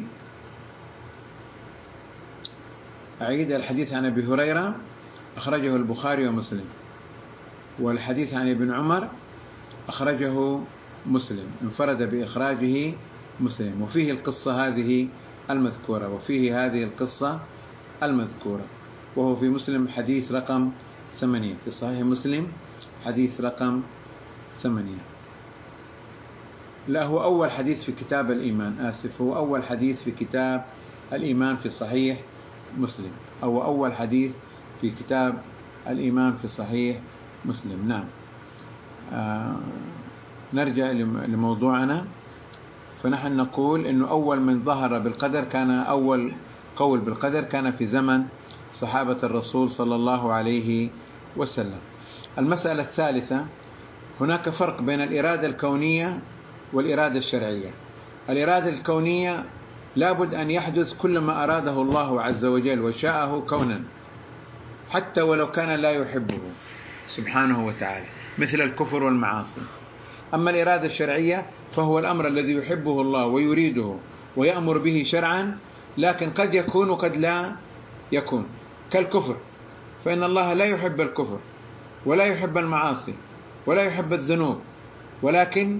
أعيد: الحديث عن أبي هريرة أخرجه البخاري ومسلم، والحديث عن ابن عمر أخرجه مسلم، انفرد بإخراجه مسلم، وفيه القصة هذه المذكورة وفيه هذه القصة المذكورة وهو في مسلم حديث رقم ثمانية، في صحيح مسلم حديث رقم ثمانية. لا، هو أول حديث في كتاب الإيمان، آسف، هو أول حديث في كتاب الإيمان في صحيح مسلم، أو أول حديث في كتاب الإيمان في صحيح مسلم. نعم. آه نرجع لموضوعنا. فنحن نقول إنه أول من ظهر بالقدر كان أول قول بالقدر كان في زمن صحابة الرسول صلى الله عليه وسلم. المسألة الثالثة: هناك فرق بين الإرادة الكونية والإرادة الشرعية. الإرادة الكونية لابد أن يحدث كل ما أراده الله عز وجل وشاءه كونا، حتى ولو كان لا يحبه سبحانه وتعالى، مثل الكفر والمعاصي. أما الإرادة الشرعية فهو الأمر الذي يحبه الله ويريده ويأمر به شرعا، لكن قد يكون وقد لا يكون، كالكفر، فإن الله لا يحب الكفر ولا يحب المعاصي ولا يحب الذنوب، ولكن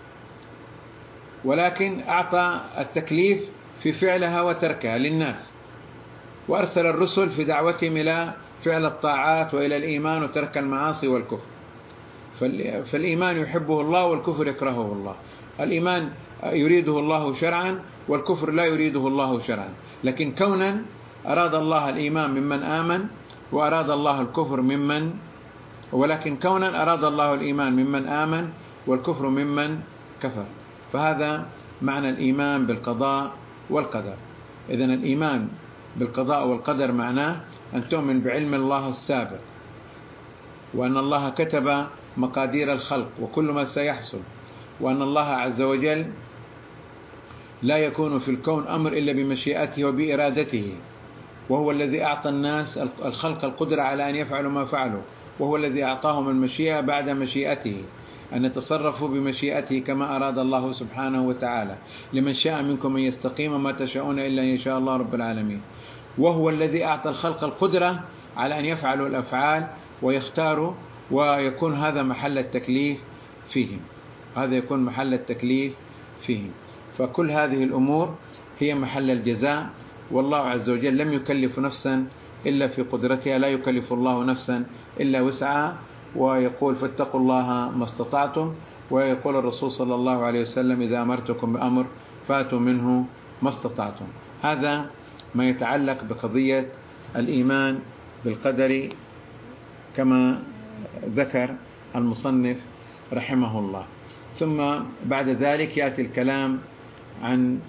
ولكن أعطى التكليف في فعلها وتركها للناس، وأرسل الرسل في دعوتهم إلى فعل الطاعات وإلى الإيمان وترك المعاصي والكفر. فالإيمان يحبه الله والكفر يكرهه الله. الإيمان يريده الله شرعا والكفر لا يريده الله شرعا، لكن كونا أراد الله الإيمان ممن آمن وأراد الله الكفر ممن ولكن كونا أراد الله الإيمان ممن آمن والكفر ممن كفر. فهذا معنى الإيمان بالقضاء والقدر. إذن الإيمان بالقضاء والقدر معناه أن تؤمن بعلم الله السابق، وأن الله كتب مقادير الخلق وكل ما سيحصل، وأن الله عز وجل لا يكون في الكون أمر إلا بمشيئته وبإرادته، وهو الذي أعطى الناس الخلق القدرة على أن يفعلوا ما فعلوا، وهو الذي أعطاهم المشيئة بعد مشيئته، أن يتصرفوا بمشيئته كما أراد الله سبحانه وتعالى. لمن شاء منكم أن يستقيم ما تشاءون إلا أن يشاء الله رب العالمين. وهو الذي أعطى الخلق القدرة على أن يفعلوا الأفعال ويختاروا، ويكون هذا محل التكليف فيهم، هذا يكون محل التكليف فيهم. فكل هذه الأمور هي محل الجزاء، والله عز وجل لم يكلف نفسا إلا في قدرتها، لا يكلف الله نفسا إلا وسعها، ويقول فاتقوا الله ما استطعتم، ويقول الرسول صلى الله عليه وسلم إذا أمرتكم بأمر فاتوا منه ما استطعتم. هذا ما يتعلق بقضية الإيمان بالقدر كما ذكر المصنف رحمه الله. ثم بعد ذلك يأتي الكلام عن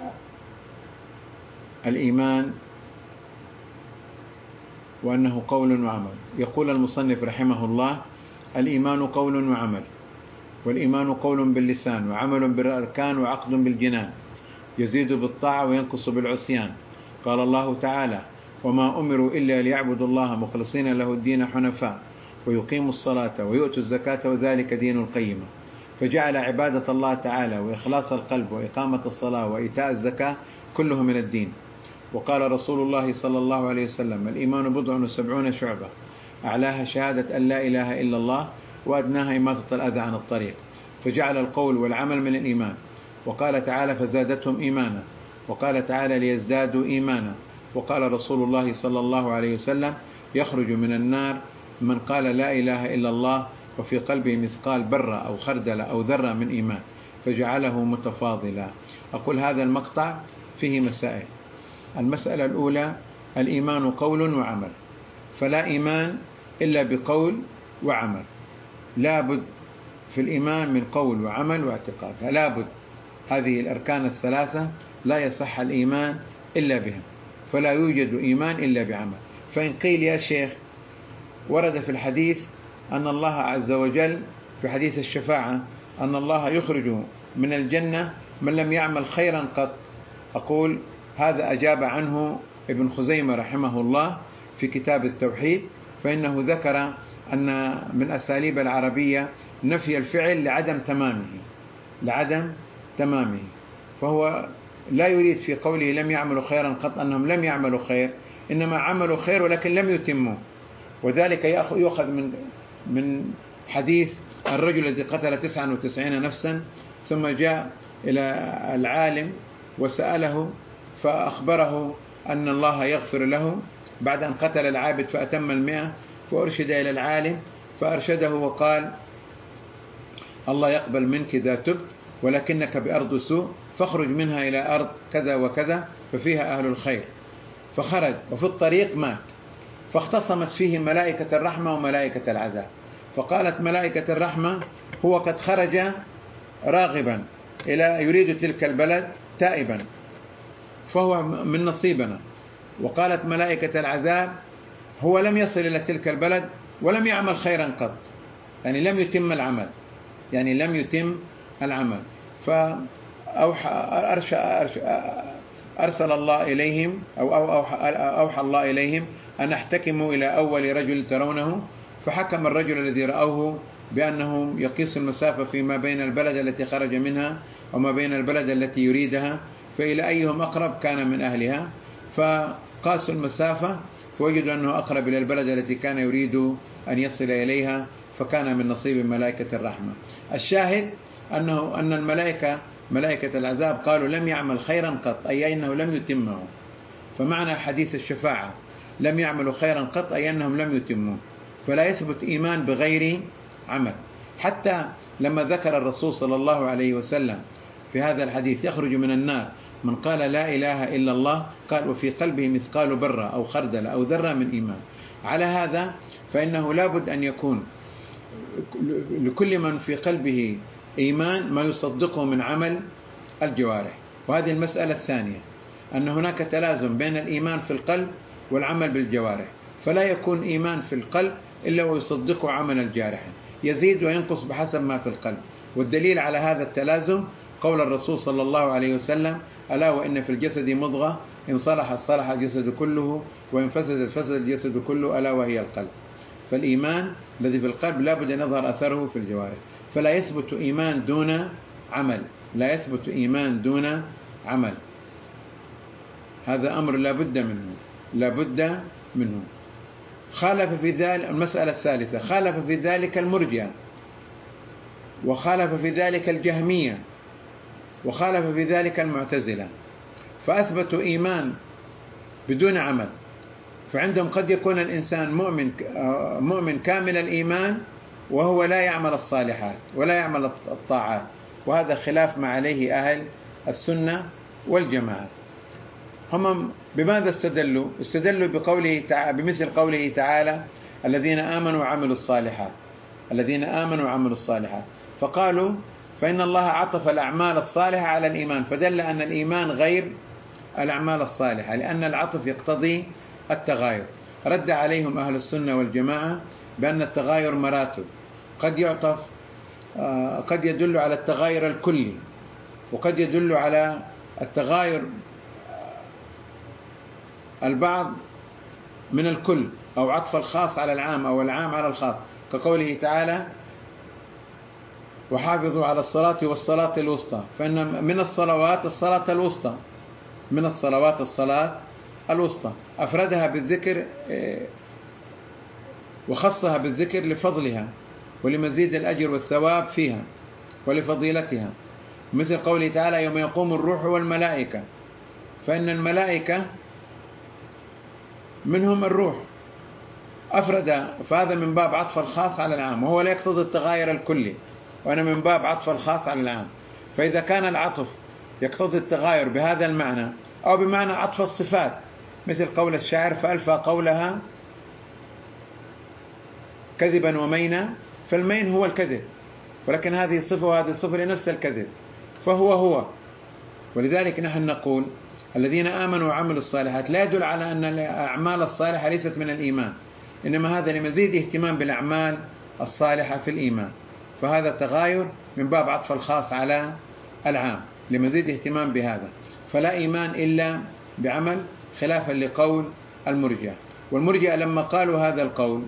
الإيمان وأنه قول وعمل. يقول المصنف رحمه الله: الإيمان قول وعمل، والإيمان قول باللسان وعمل بالأركان وعقد بالجنان، يزيد بالطاعة وينقص بالعصيان. قال الله تعالى: وما أمروا إلا ليعبدوا الله مخلصين له الدين حنفاء ويقيموا الصلاة ويؤتوا الزكاة وذلك دين القيمة. فجعل عبادة الله تعالى وإخلاص القلب وإقامة الصلاة وإيتاء الزكاة كله من الدين. وقال رسول الله صلى الله عليه وسلم: الإيمان بضع وسبعون شعبة، أعلاها شهادة أن لا إله إلا الله وأدناها إماطة الأذى عن الطريق. فجعل القول والعمل من الإيمان. وقال تعالى: فزادتهم إيمانا. وقال تعالى: ليزدادوا إيمانا. وقال رسول الله صلى الله عليه وسلم: يخرج من النار من قال لا إله إلا الله وفي قلبه مثقال برة أو خردل أو ذرة من إيمان، فجعله متفاضلا. أقول هذا المقطع فيه مسائل. المسألة الأولى: الإيمان قول وعمل، فلا إيمان إلا بقول وعمل، لا بد في الإيمان من قول وعمل واعتقاد، لا بد. هذه الأركان الثلاثة لا يصح الإيمان إلا بها، فلا يوجد إيمان إلا بعمل. فإن قيل يا شيخ ورد في الحديث أن الله عز وجل في حديث الشفاعة أن الله يخرج من الجنة من لم يعمل خيرا قط، أقول هذا أجاب عنه ابن خزيمة رحمه الله في كتاب التوحيد، فإنه ذكر أن من أساليب العربية نفي الفعل لعدم تمامه، لعدم تمامه. فهو لا يريد في قوله لم يعملوا خيرا قط أنهم لم يعملوا خير، إنما عملوا خير ولكن لم يتموا. وذلك يؤخذ من من حديث الرجل الذي قتل تسعة وتسعين نفسا ثم جاء إلى العالم وسأله فأخبره أن الله يغفر له بعد أن قتل العابد فأتم المئة، فأرشد إلى العالم فأرشده وقال: الله يقبل منك إذا تبت، ولكنك بأرض سوء، فاخرج منها إلى أرض كذا وكذا ففيها أهل الخير. فخرج وفي الطريق مات، فاختصمت فيه ملائكة الرحمة وملائكة العذاب، فقالت ملائكة الرحمة: هو قد خرج راغبا إلى يريد تلك البلد تائبا فهو من نصيبنا. وقالت ملائكة العذاب: هو لم يصل إلى تلك البلد ولم يعمل خيرا قط، يعني لم يتم العمل، يعني لم يتم العمل. فأوحى أرسل الله إليهم أو أوحى, أوحى الله إليهم أن احتكموا إلى أول رجل ترونه، فحكم الرجل الذي رأوه بأنه يقيس المسافة فيما بين البلد التي خرج منها وما بين البلد التي يريدها، فإلى أيهم أقرب كان من أهلها، فقاسوا المسافة فوجدوا أنه أقرب إلى البلد التي كان يريد أن يصل إليها، فكان من نصيب ملائكة الرحمة. الشاهد أنه أن الملائكة ملائكة العذاب قالوا لم يعمل خيرا قط، أي أنه لم يتمه. فمعنى حديث الشفاعة لم يعملوا خيرا قط أي أنهم لم يتموه، فلا يثبت إيمان بغير عمل. حتى لما ذكر الرسول صلى الله عليه وسلم في هذا الحديث يخرج من النار من قال لا إله إلا الله، قال وفي قلبه مثقال برة أو خردل أو ذرة من إيمان. على هذا فإنه لا بد أن يكون لكل من في قلبه إيمان ما يصدقه من عمل الجوارح. وهذه المسألة الثانية، أن هناك تلازم بين الإيمان في القلب والعمل بالجوارح، فلا يكون إيمان في القلب إلا ويصدقه عمل الجارح، يزيد وينقص بحسب ما في القلب. والدليل على هذا التلازم قول الرسول صلى الله عليه وسلم: ألا وإن في الجسد مضغة إن صلحت صلح الجسد كله وإن فسدت فسد الجسد كله ألا وهي القلب. فالإيمان الذي في القلب لا بد أن يظهر أثره في الجوارح، فلا يثبت إيمان دون عمل، لا يثبت إيمان دون عمل. هذا أمر لا بد منه، لا بد منه. خالف في ذلك المسألة الثالثة، خالف في ذلك المرجئة، وخالف في ذلك الجهمية، وخالف في ذلك المعتزلة، فأثبتوا إيمان بدون عمل. فعندهم قد يكون الإنسان مؤمن مؤمن كامل الإيمان وهو لا يعمل الصالحات ولا يعمل الطاعات، وهذا خلاف ما عليه أهل السنة والجماعة. هم بماذا استدلوا؟ استدلوا بقوله تعالى، بمثل قوله تعالى: الذين آمنوا وعملوا الصالحات، الذين آمنوا وعملوا الصالحات. فقالوا فإن الله عطف الأعمال الصالحة على الإيمان، فدل أن الإيمان غير الأعمال الصالحة، لأن العطف يقتضي التغاير. رد عليهم أهل السنة والجماعة بأن التغاير مراتب، قد يعطف قد يدل على التغاير الكلي، وقد يدل على التغاير البعض من الكل، أو عطف الخاص على العام أو العام على الخاص، كقوله تعالى: وحافظوا على الصلاة والصلاة الوسطى، فإن من الصلوات الصلاة الوسطى، من الصلوات الصلاة الوسطى، أفردها بالذكر وخصها بالذكر لفضلها ولمزيد الأجر والثواب فيها ولفضيلتها، مثل قوله تعالى: يوم يقوم الروح والملائكة، فإن الملائكة منهم الروح، أفرد، فهذا من باب عطف الخاص على العام، وهو لا يقتضي التغاير الكلي، وأنا من باب عطف الخاص على العام. فإذا كان العطف يقتضي التغاير بهذا المعنى أو بمعنى عطف الصفات، مثل قول الشاعر: فألفى قولها كذبا ومينا، فالمين هو الكذب، ولكن هذه صفة وهذه صفة لنفس الكذب، فهو هو. ولذلك نحن نقول الذين آمنوا وعملوا الصالحات لا يدل على أن الأعمال الصالحة ليست من الإيمان، إنما هذا لمزيد اهتمام بالأعمال الصالحة في الإيمان، فهذا تغاير من باب عطف الخاص على العام لمزيد اهتمام بهذا. فلا إيمان إلا بعمل، خلافا لقول المرجئة. والمرجئة لما قالوا هذا القول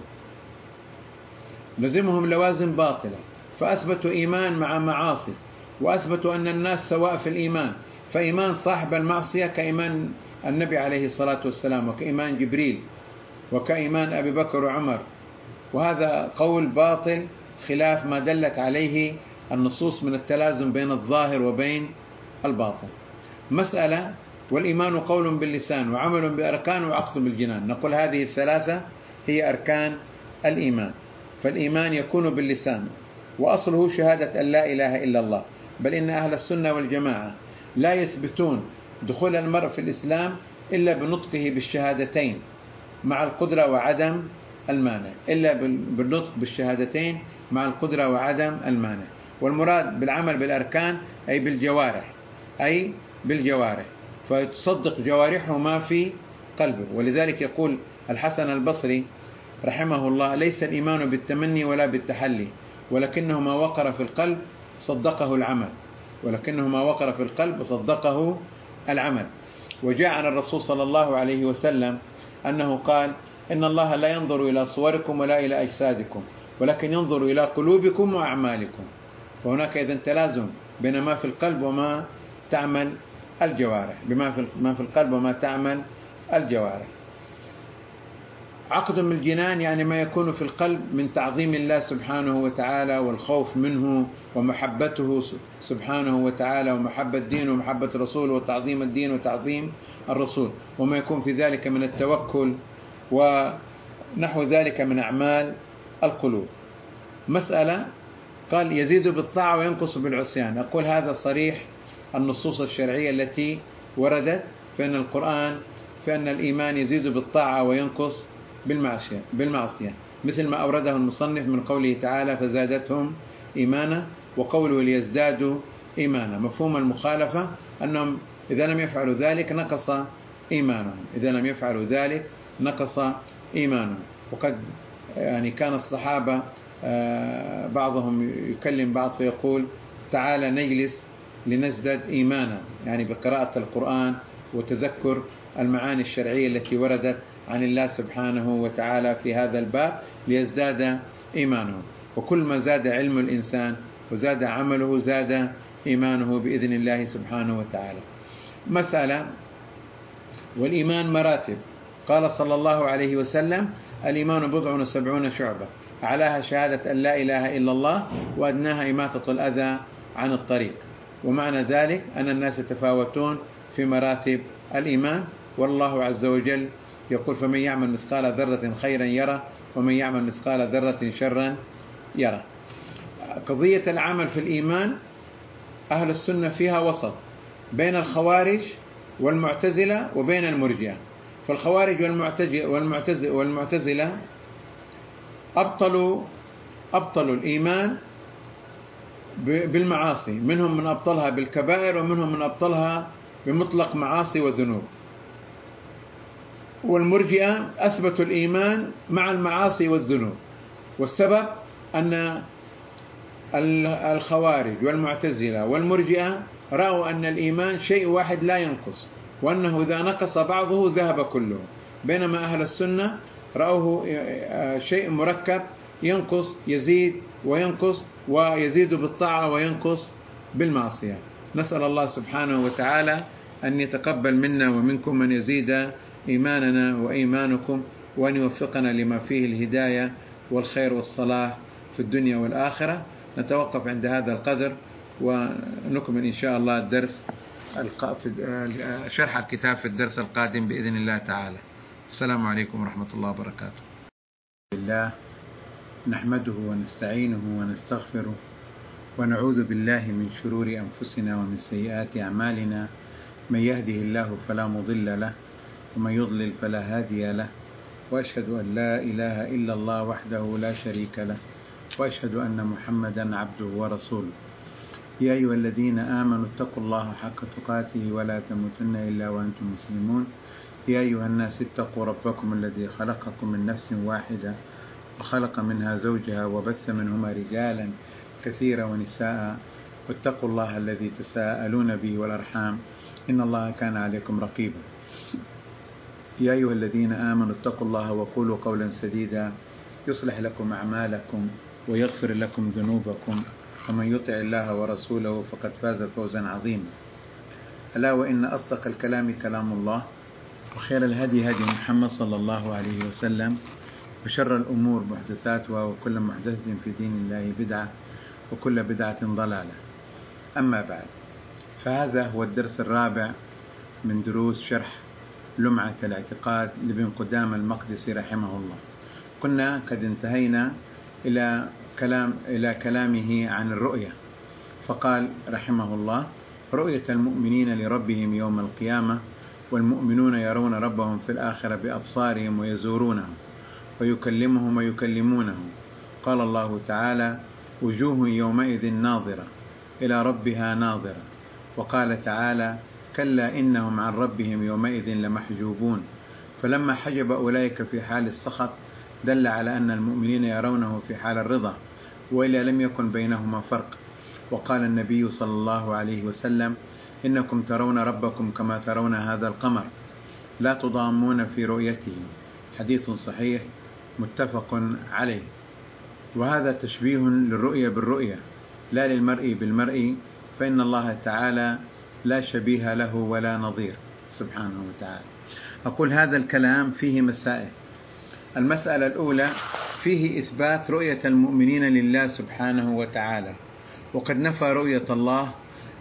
لزمهم لوازم باطلة، فأثبتوا إيمان مع معاصي، وأثبتوا أن الناس سواء في الإيمان، فإيمان صاحب المعصية كإيمان النبي عليه الصلاة والسلام، وكإيمان جبريل، وكإيمان أبي بكر وعمر، وهذا قول باطل خلاف ما دلت عليه النصوص من التلازم بين الظاهر وبين الباطن. مسألة: والإيمان قول باللسان وعمل بأركان وعقد بالجنان. نقول هذه الثلاثة هي أركان الإيمان. فالإيمان يكون باللسان، وأصله شهادة أن لا إله إلا الله، بل إن أهل السنة والجماعة لا يثبتون دخول المرء في الإسلام إلا بنطقه بالشهادتين مع القدرة وعدم المانع، إلا بالنطق بالشهادتين مع القدرة وعدم المانع. والمراد بالعمل بالأركان أي بالجوارح، أي بالجوارح، فتصدق جوارحه ما في قلبه. ولذلك يقول الحسن البصري رحمه الله: ليس الإيمان بالتمني ولا بالتحلي، ولكنه ما وقر في القلب صدقه العمل، ولكنه ما وقر في القلب صدقه العمل. وجاء عن الرسول صلى الله عليه وسلم أنه قال: إن الله لا ينظر إلى صوركم ولا إلى أجسادكم، ولكن ينظر إلى قلوبكم وأعمالكم. فهناك إذن تلازم بين ما في القلب وما تعمل الجوارح، بما في ما في القلب وما تعمل الجوارح. عقد من الجنان يعني ما يكون في القلب من تعظيم الله سبحانه وتعالى والخوف منه ومحبته سبحانه وتعالى ومحبة الدين ومحبة الرسول وتعظيم الدين وتعظيم الرسول، وما يكون في ذلك من التوكل ونحو ذلك من أعمال القلوب. مسألة: قال: يزيد بالطاعة وينقص بالعصيان. أقول هذا صريح النصوص الشرعية التي وردت فإن القرآن فإن الإيمان يزيد بالطاعة وينقص بالمعصية بالمعصية مثل ما أورده المصنف من قوله تعالى فزادتهم إيمانا، وقوله ليزدادوا إيمانا. مفهوم المخالفة أنهم إذا لم يفعلوا ذلك نقص إيمانهم، إذا لم يفعلوا ذلك نقص إيمانهم. وقد يعني كان الصحابة بعضهم يكلم بعض فيقول تعالى نجلس لنزداد إيمانا، يعني بقراءة القرآن وتذكر المعاني الشرعية التي وردت عن الله سبحانه وتعالى في هذا الباب ليزداد إيمانه. وكل ما زاد علم الإنسان وزاد عمله زاد إيمانه بإذن الله سبحانه وتعالى. مسألة والإيمان مراتب. قال صلى الله عليه وسلم الإيمان بضع وسبعون شعبة، أعلاها شهادة أن لا إله إلا الله وأدناها إماتة الأذى عن الطريق. ومعنى ذلك أن الناس يتفاوتون في مراتب الإيمان، والله عز وجل يقول فمن يعمل مثقال ذرة خيرا يره ومن يعمل مثقال ذرة شرا يره. قضية العمل في الإيمان أهل السنة فيها وسط بين الخوارج والمعتزلة وبين المرجئة. فالخوارج والمعتزلة, والمعتزلة أبطلوا أبطلوا الإيمان بالمعاصي، منهم من أبطلها بالكبائر ومنهم من أبطلها بمطلق معاصي وذنوب. والمرجئة أثبتوا الإيمان مع المعاصي والذنوب، والسبب أن الخوارج والمعتزلة والمرجئة رأوا أن الإيمان شيء واحد لا ينقص، وأنه إذا نقص بعضه ذهب كله، بينما أهل السنة رأوه شيء مركب ينقص يزيد وينقص، ويزيد بالطاعة وينقص بالمعصية. نسأل الله سبحانه وتعالى أن يتقبل منا ومنكم من يزيد إيماننا وإيمانكم، وأن يوفقنا لما فيه الهداية والخير والصلاح في الدنيا والآخرة. نتوقف عند هذا القدر ونكمل إن شاء الله الدرس شرح الكتاب في الدرس القادم بإذن الله تعالى. السلام عليكم ورحمة الله وبركاته. الله نحمده ونستعينه ونستغفره ونعوذ بالله من شرور أنفسنا ومن سيئات أعمالنا، من يهده الله فلا مضل له ومن يضلل فلا هادي له، وأشهد أن لا إله إلا الله وحده لا شريك له، وأشهد أن محمدا عبده ورسوله. يا أيها الذين آمنوا اتقوا الله حق تقاته ولا تموتن إلا وأنتم مسلمون. يا أيها الناس اتقوا ربكم الذي خلقكم من نفس واحدة وخلق منها زوجها وبث منهما رجالا كثيرا ونساء، واتقوا الله الذي تساءلون به والأرحام إن الله كان عليكم رقيبا. يا أيها الذين آمنوا اتقوا الله وقولوا قولا سديدا يصلح لكم أعمالكم ويغفر لكم ذنوبكم، ومن يطع الله ورسوله فقد فاز فوزا عظيما. ألا وإن أصدق الكلام كلام الله، وخير الهدي هدي محمد صلى الله عليه وسلم، وشر الأمور محدثاتها، وكل محدثة في دين الله بدعة، وكل بدعة ضلالة. أما بعد، فهذا هو الدرس الرابع من دروس شرح لمعة الاعتقاد لابن قدامة المقدسي رحمه الله. كنا قد انتهينا إلى كلام إلى كلامه عن الرؤية، فقال رحمه الله: رؤية المؤمنين لربهم يوم القيامة، والمؤمنون يرون ربهم في الآخرة بأبصارهم ويزورونه ويكلمهم ويكلمونه. قال الله تعالى: وجوه يومئذ ناظرة إلى ربها ناظرة. وقال تعالى: كلا إنهم عن ربهم يومئذ لمحجوبون. فلما حجب أولئك في حال السخط دل على أن المؤمنين يرونه في حال الرضا، وإلا لم يكن بينهما فرق. وقال النبي صلى الله عليه وسلم: إنكم ترون ربكم كما ترون هذا القمر لا تضامون في رؤيته. حديث صحيح متفق عليه. وهذا تشبيه للرؤية بالرؤية لا للمرء بالمرء، فإن الله تعالى لا شبيه له ولا نظير سبحانه وتعالى. أقول هذا الكلام فيه مسائل. المسألة الأولى فيه إثبات رؤية المؤمنين لله سبحانه وتعالى، وقد نفى رؤية الله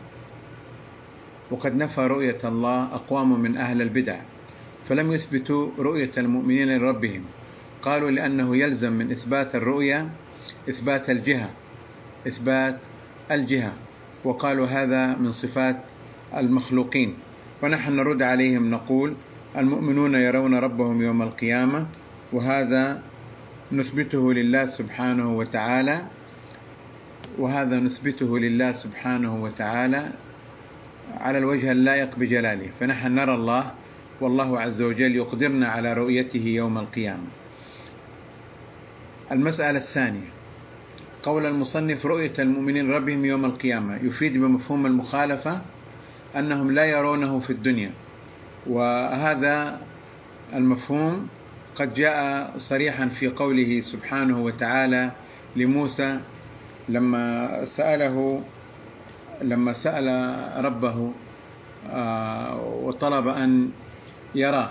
وقد نفى رؤية الله أقوام من أهل البدع، فلم يثبتوا رؤية المؤمنين لربهم. قالوا لأنه يلزم من إثبات الرؤية إثبات الجهة إثبات الجهة وقالوا هذا من صفات المخلوقين، ونحن نرد عليهم نقول المؤمنون يرون ربهم يوم القيامة، وهذا نثبته لله سبحانه وتعالى وهذا نثبته لله سبحانه وتعالى على الوجه اللائق بجلاله، فنحن نرى الله والله عز وجل يقدرنا على رؤيته يوم القيامة. المسألة الثانية، قول المصنف رؤية المؤمنين ربهم يوم القيامة يفيد بمفهوم المخالفة أنهم لا يرونه في الدنيا، وهذا المفهوم قد جاء صريحا في قوله سبحانه وتعالى لموسى لما سأله لما سأل ربه وطلب أن يراه،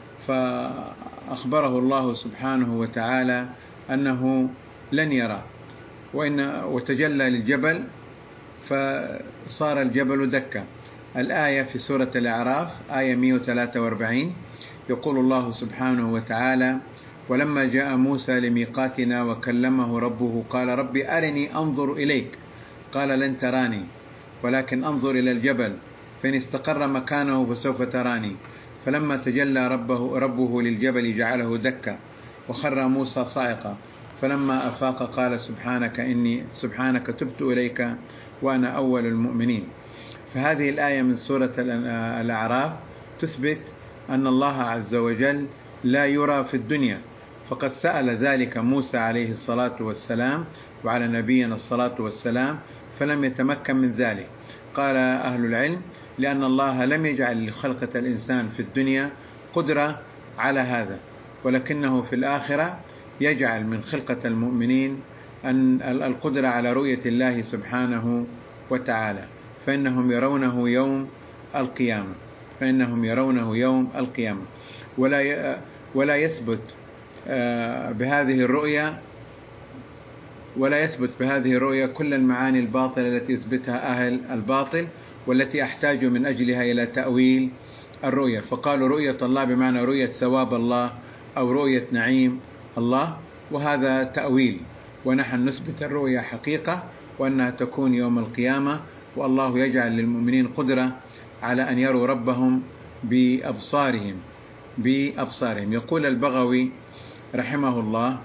فأخبره الله سبحانه وتعالى أنه لن يراه، وإن وتجلى للجبل فصار الجبل دكا. الآية في سورة الأعراف آية مئة وثلاثة وأربعين يقول الله سبحانه وتعالى ولما جاء موسى لميقاتنا وكلمه ربه قال رب أرني أنظر إليك قال لن تراني ولكن أنظر إلى الجبل فإن استقر مكانه فسوف تراني فلما تجلى ربه, ربه للجبل جعله دكا وخر موسى صاعقا فلما أفاق قال سبحانك إني سبحانك تبت إليك وأنا أول المؤمنين. فهذه الآية من سورة الأعراف تثبت أن الله عز وجل لا يرى في الدنيا، فقد سأل ذلك موسى عليه الصلاة والسلام وعلى نبينا الصلاة والسلام فلم يتمكن من ذلك. قال أهل العلم لأن الله لم يجعل لخلقة الإنسان في الدنيا قدرة على هذا، ولكنه في الآخرة يجعل من خلقة المؤمنين أن القدرة على رؤية الله سبحانه وتعالى، فإنهم يرونه يوم القيامة فإنهم يرونه يوم القيامة ولا ولا يثبت بهذه الرؤية ولا يثبت بهذه الرؤية كل المعاني الباطلة التي يثبتها أهل الباطل والتي أحتاج من أجلها إلى تأويل الرؤية، فقالوا رؤية الله بمعنى رؤية ثواب الله أو رؤية نعيم الله، وهذا تأويل، ونحن نثبت الرؤية حقيقة وأنها تكون يوم القيامة، والله يجعل للمؤمنين قدرة على أن يروا ربهم بأبصارهم بأبصارهم. يقول البغوي رحمه الله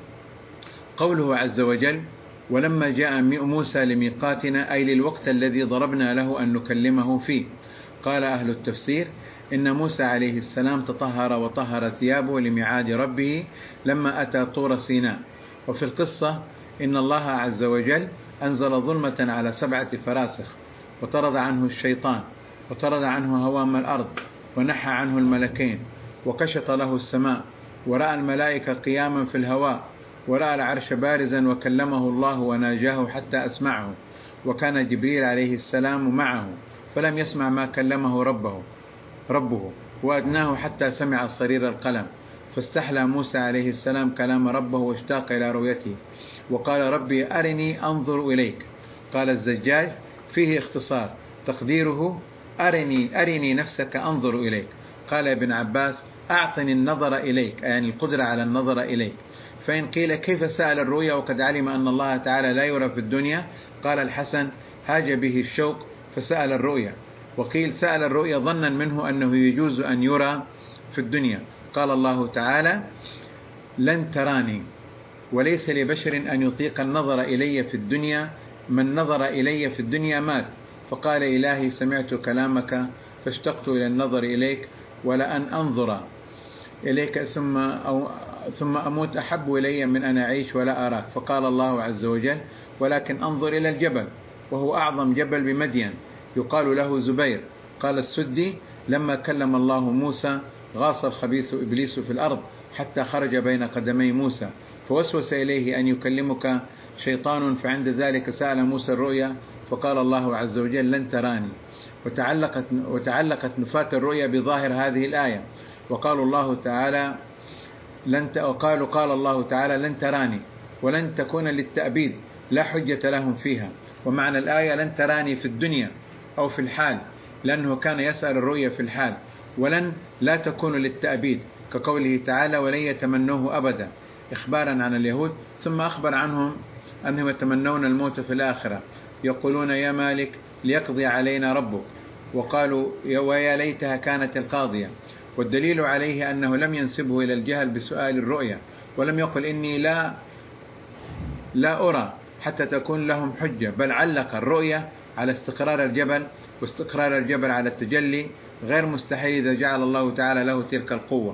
قوله عز وجل ولما جاء موسى لميقاتنا أي للوقت الذي ضربنا له أن نكلمه فيه. قال أهل التفسير إن موسى عليه السلام تطهر وطهر ثيابه لميعاد ربه لما أتى طور سيناء. وفي القصة إن الله عز وجل أنزل ظلمة على سبعة فراسخ وطرد عنه الشيطان وطرد عنه هوام الأرض ونحى عنه الملكين وكشط له السماء ورأى الملائكة قياما في الهواء ورأى العرش بارزا وكلمه الله وناجاه حتى أسمعه، وكان جبريل عليه السلام معه فلم يسمع ما كلمه ربه ربه وأدناه حتى سمع صرير القلم، فاستحلى موسى عليه السلام كلام ربه واشتاق إلى رؤيته وقال ربي أرني أنظر إليك. قال الزجاج فيه اختصار تقديره أرني أرني نفسك أنظر إليك. قال ابن عباس أعطني النظر إليك، يعني القدرة على النظر إليك. فإن قيل كيف سأل الرؤيا وقد علم أن الله تعالى لا يرى في الدنيا؟ قال الحسن هاج به الشوق فسأل الرؤيا. وقيل سأل الرؤيا ظنا منه أنه يجوز أن يرى في الدنيا. قال الله تعالى لن تراني وليس لبشر أن يطيق النظر إلي في الدنيا، من نظر إلي في الدنيا مات. فقال إلهي سمعت كلامك فاشتقت إلى النظر إليك ولأن أنظر إليك ثم أو ثم أموت أحب إلي من أن أعيش ولا أراك. فقال الله عز وجل ولكن أنظر إلى الجبل وهو أعظم جبل بمدين يقال له زبير. قال السدي لما كلم الله موسى غاص الخبيث إبليس في الأرض حتى خرج بين قدمي موسى فوسوس إليه أن يكلمك شيطان، فعند ذلك سأل موسى الرؤيا فقال الله عز وجل لن تراني. وتعلقت, وتعلقت نفاة الرؤيا بظاهر هذه الآية وقالوا الله تعالى لن ت... وقالوا قال الله تعالى لن تراني ولن تكون للتأبيد لا حجة لهم فيها. ومعنى الآية لن تراني في الدنيا أو في الحال، لأنه كان يسأل الرؤيا في الحال، ولن لا تكون للتأبيد كقوله تعالى ولن يتمنوه أبدا إخبارا عن اليهود، ثم أخبر عنهم أنهم يتمنون الموت في الآخرة يقولون يا مالك ليقضي علينا ربك. وقالوا ويا ليتها كانت القاضية. والدليل عليه أنه لم ينسبه إلى الجهل بسؤال الرؤيا، ولم يقل إني لا لا أرى حتى تكون لهم حجة، بل علق الرؤيا على استقرار الجبل، واستقرار الجبل على التجلي غير مستحيل إذا جعل الله تعالى له تلك القوة،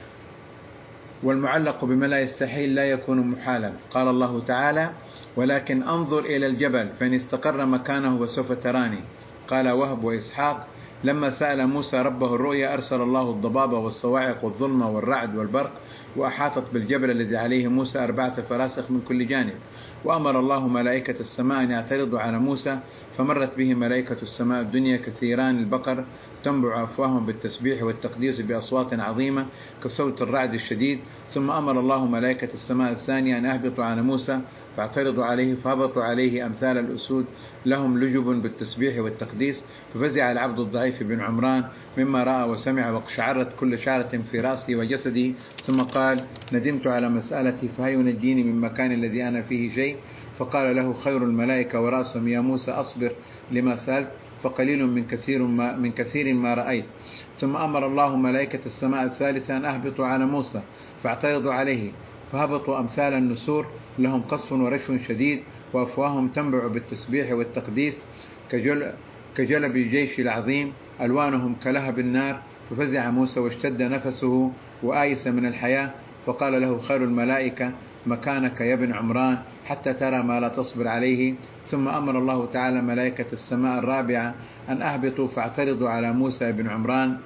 والمعلق بما لا يستحيل لا يكون محالا. قال الله تعالى: ولكن انظر إلى الجبل فإن استقر مكانه وسوف تراني. قال وهب وإسحاق: لما سأل موسى ربه الرؤيا أرسل الله الضباب والصواعق والظلمة والرعد والبرق، وأحاطت بالجبل الذي عليه موسى أربعة فراسخ من كل جانب. وأمر الله ملائكة السماء أن يعترضوا على موسى، فمرت به ملائكة السماء الدنيا كثيران البقر تنبع أفواههم بالتسبيح والتقديس بأصوات عظيمة كصوت الرعد الشديد. ثم أمر الله ملائكة السماء الثانية أن أهبطوا على موسى فاعترضوا عليه، فهبطوا عليه أمثال الأسود لهم لجب بالتسبيح والتقديس. ففزع العبد الضعيف بن عمران مما رأى وسمع، وقشعرت كل شعرة في رأسه وجسده، ثم قال: ندمت على مسألتي، فهل ينجيني من مكان الذي أنا فيه شيء؟ فقال له خير الملائكة ورأسهم: يا موسى أصبر لما سألت، فقليل من كثير ما, من كثير ما رأيت. ثم أمر الله ملائكة السماء الثالثة أن أهبطوا على موسى فاعترضوا عليه، فهبطوا أمثال النسور لهم قصف ورشف شديد، وأفواههم تنبع بالتسبيح والتقديس كجل كجلب الجيش العظيم، ألوانهم كلهب النار. ففزع موسى واشتد نفسه وآيس من الحياة، فقال له خير الملائكة: مكانك يا ابن عمران حتى ترى ما لا تصبر عليه. ثم أمر الله تعالى ملائكة السماء الرابعة أن أهبطوا فاعترضوا على موسى بن عمران،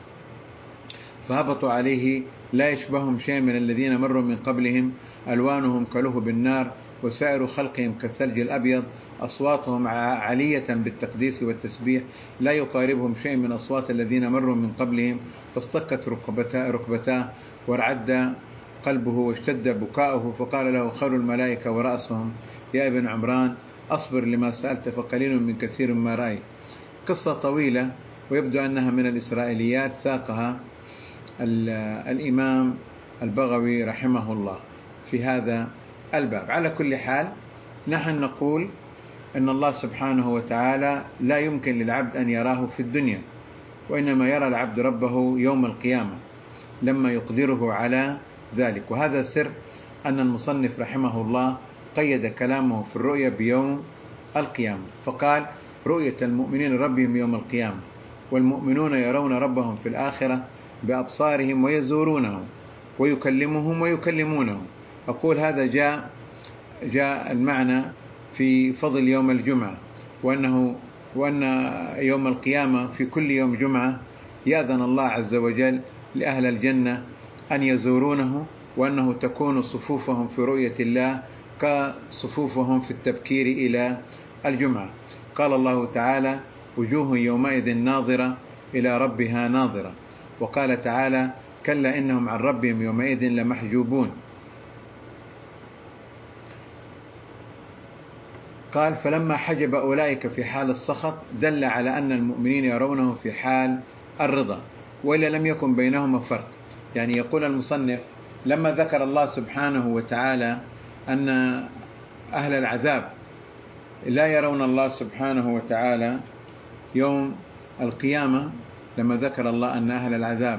فهبطوا عليه لا يشبههم شيء من الذين مروا من قبلهم، ألوانهم كلهب النار، وسائر خلقهم كالثلج الأبيض، أصواتهم عالية بالتقديس والتسبيح، لا يقاربهم شيء من أصوات الذين مروا من قبلهم. فاصطكت ركبتاه, ركبتاه وارعد قلبه واشتد بكاؤه، فقال له خير الملائكة ورأسهم: يا ابن عمران أصبر لما سألت، فقليل من كثير ما رأيت. قصة طويلة، ويبدو أنها من الإسرائيليات ساقها الإمام البغوي رحمه الله في هذا الباب. على كل حال، نحن نقول أن الله سبحانه وتعالى لا يمكن للعبد أن يراه في الدنيا، وإنما يرى العبد ربه يوم القيامة لما يقدره على ذلك. وهذا سر أن المصنف رحمه الله قيد كلامه في الرؤيا بيوم القيامة، فقال: رؤية المؤمنين ربهم يوم القيامة، والمؤمنون يرون ربهم في الآخرة بأبصارهم ويزورونه ويكلمهم ويكلمونه. أقول هذا جاء جاء المعنى في فضل يوم الجمعة، وأنه وأن يوم القيامة في كل يوم جمعة يأذن الله عز وجل لأهل الجنة أن يزورونه، وأنه تكون صفوفهم في رؤية الله كصفوفهم في التبكير إلى الجمعة. قال الله تعالى: وجوه يومئذ ناظرة إلى ربها ناظرة. وقال تعالى: كلا إنهم عن ربهم يومئذ لمحجوبون. قال: فلما حجب أولئك في حال السخط دل على أن المؤمنين يرونه في حال الرضا، وإلا لم يكن بينهما فرق. يعني يقول المصنف: لما ذكر الله سبحانه وتعالى أن أهل العذاب لا يرون الله سبحانه وتعالى يوم القيامة، لما ذكر الله أن أهل العذاب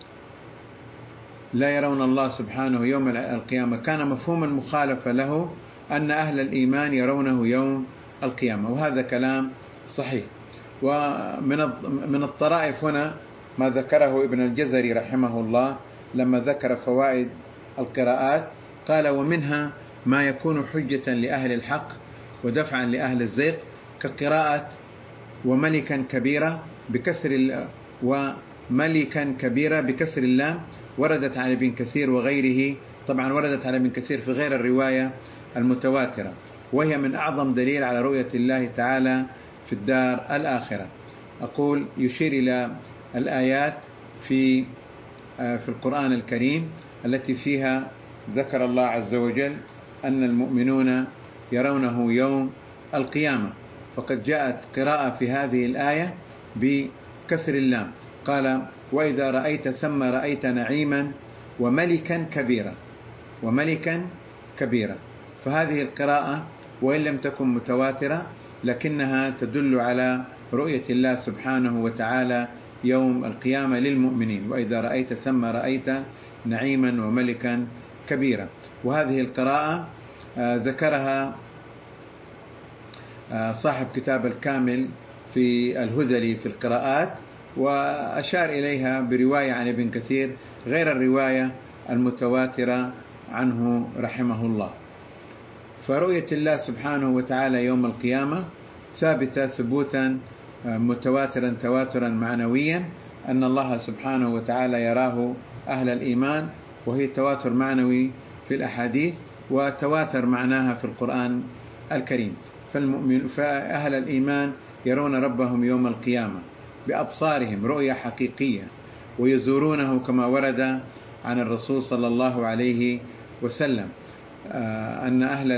لا يرون الله سبحانه يوم القيامة، كان مفهوما مخالفا له أن أهل الإيمان يرونه يوم القيامة، وهذا كلام صحيح. ومن من الطرائف هنا ما ذكره ابن الجزري رحمه الله لما ذكر فوائد القراءات، قال: ومنها ما يكون حجة لأهل الحق ودفعا لأهل الزيغ، كقراءة وملكا كبيرة بكسر وملكا كبيرة بكسر اللام، وردت على ابن كثير وغيره، طبعا وردت على ابن كثير في غير الرواية المتواترة، وهي من أعظم دليل على رؤية الله تعالى في الدار الآخرة. أقول يشير إلى الآيات في في القرآن الكريم التي فيها ذكر الله عز وجل أن المؤمنون يرونه يوم القيامة، فقد جاءت قراءة في هذه الآية بكسر اللام، قال: وإذا رأيت ثم رأيت نعيما وملكا كبيرا، وملكا كبيرا. فهذه القراءة وإن لم تكن متواترة لكنها تدل على رؤية الله سبحانه وتعالى يوم القيامة للمؤمنين. وإذا رأيت ثم رأيت نعيما وملكا كبيرا. وهذه القراءة ذكرها صاحب كتاب الكامل في الهذلي في القراءات، وأشار إليها برواية عن ابن كثير غير الرواية المتواترة عنه رحمه الله. فرؤية الله سبحانه وتعالى يوم القيامة ثابتة ثبوتا متواترا تواترا معنويا، أن الله سبحانه وتعالى يراه أهل الإيمان، وهي تواتر معنوي في الأحاديث وتواتر معناها في القرآن الكريم. فالمؤمن فأهل الإيمان يرون ربهم يوم القيامة بأبصارهم رؤية حقيقية، ويزورونه كما ورد عن الرسول صلى الله عليه وسلم أن أهل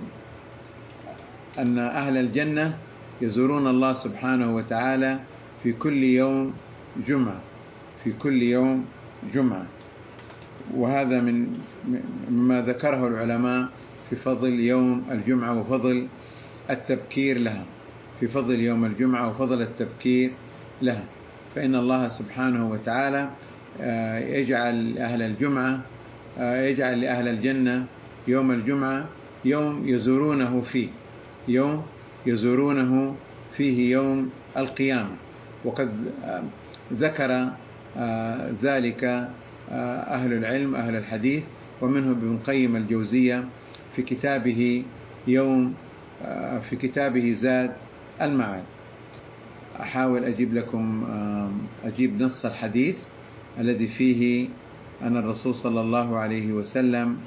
أن أهل الجنة يزورون الله سبحانه وتعالى في كل يوم جمعة في كل يوم جمعة وهذا من مما ذكره العلماء في فضل يوم الجمعة وفضل التبكير لها في فضل يوم الجمعة وفضل التبكير لها. فإن الله سبحانه وتعالى يجعل أهل الجمعة يجعل لأهل الجنة يوم الجمعة يوم يزورونه فيه يوم يزورونه فيه يوم القيامة. وقد ذكر ذلك أهل العلم أهل الحديث، ومنه ابن قيم الجوزية في كتابه يوم في كتابه زاد المعاد. أحاول أجيب لكم أجيب نص الحديث الذي فيه أن الرسول صلى الله عليه وسلم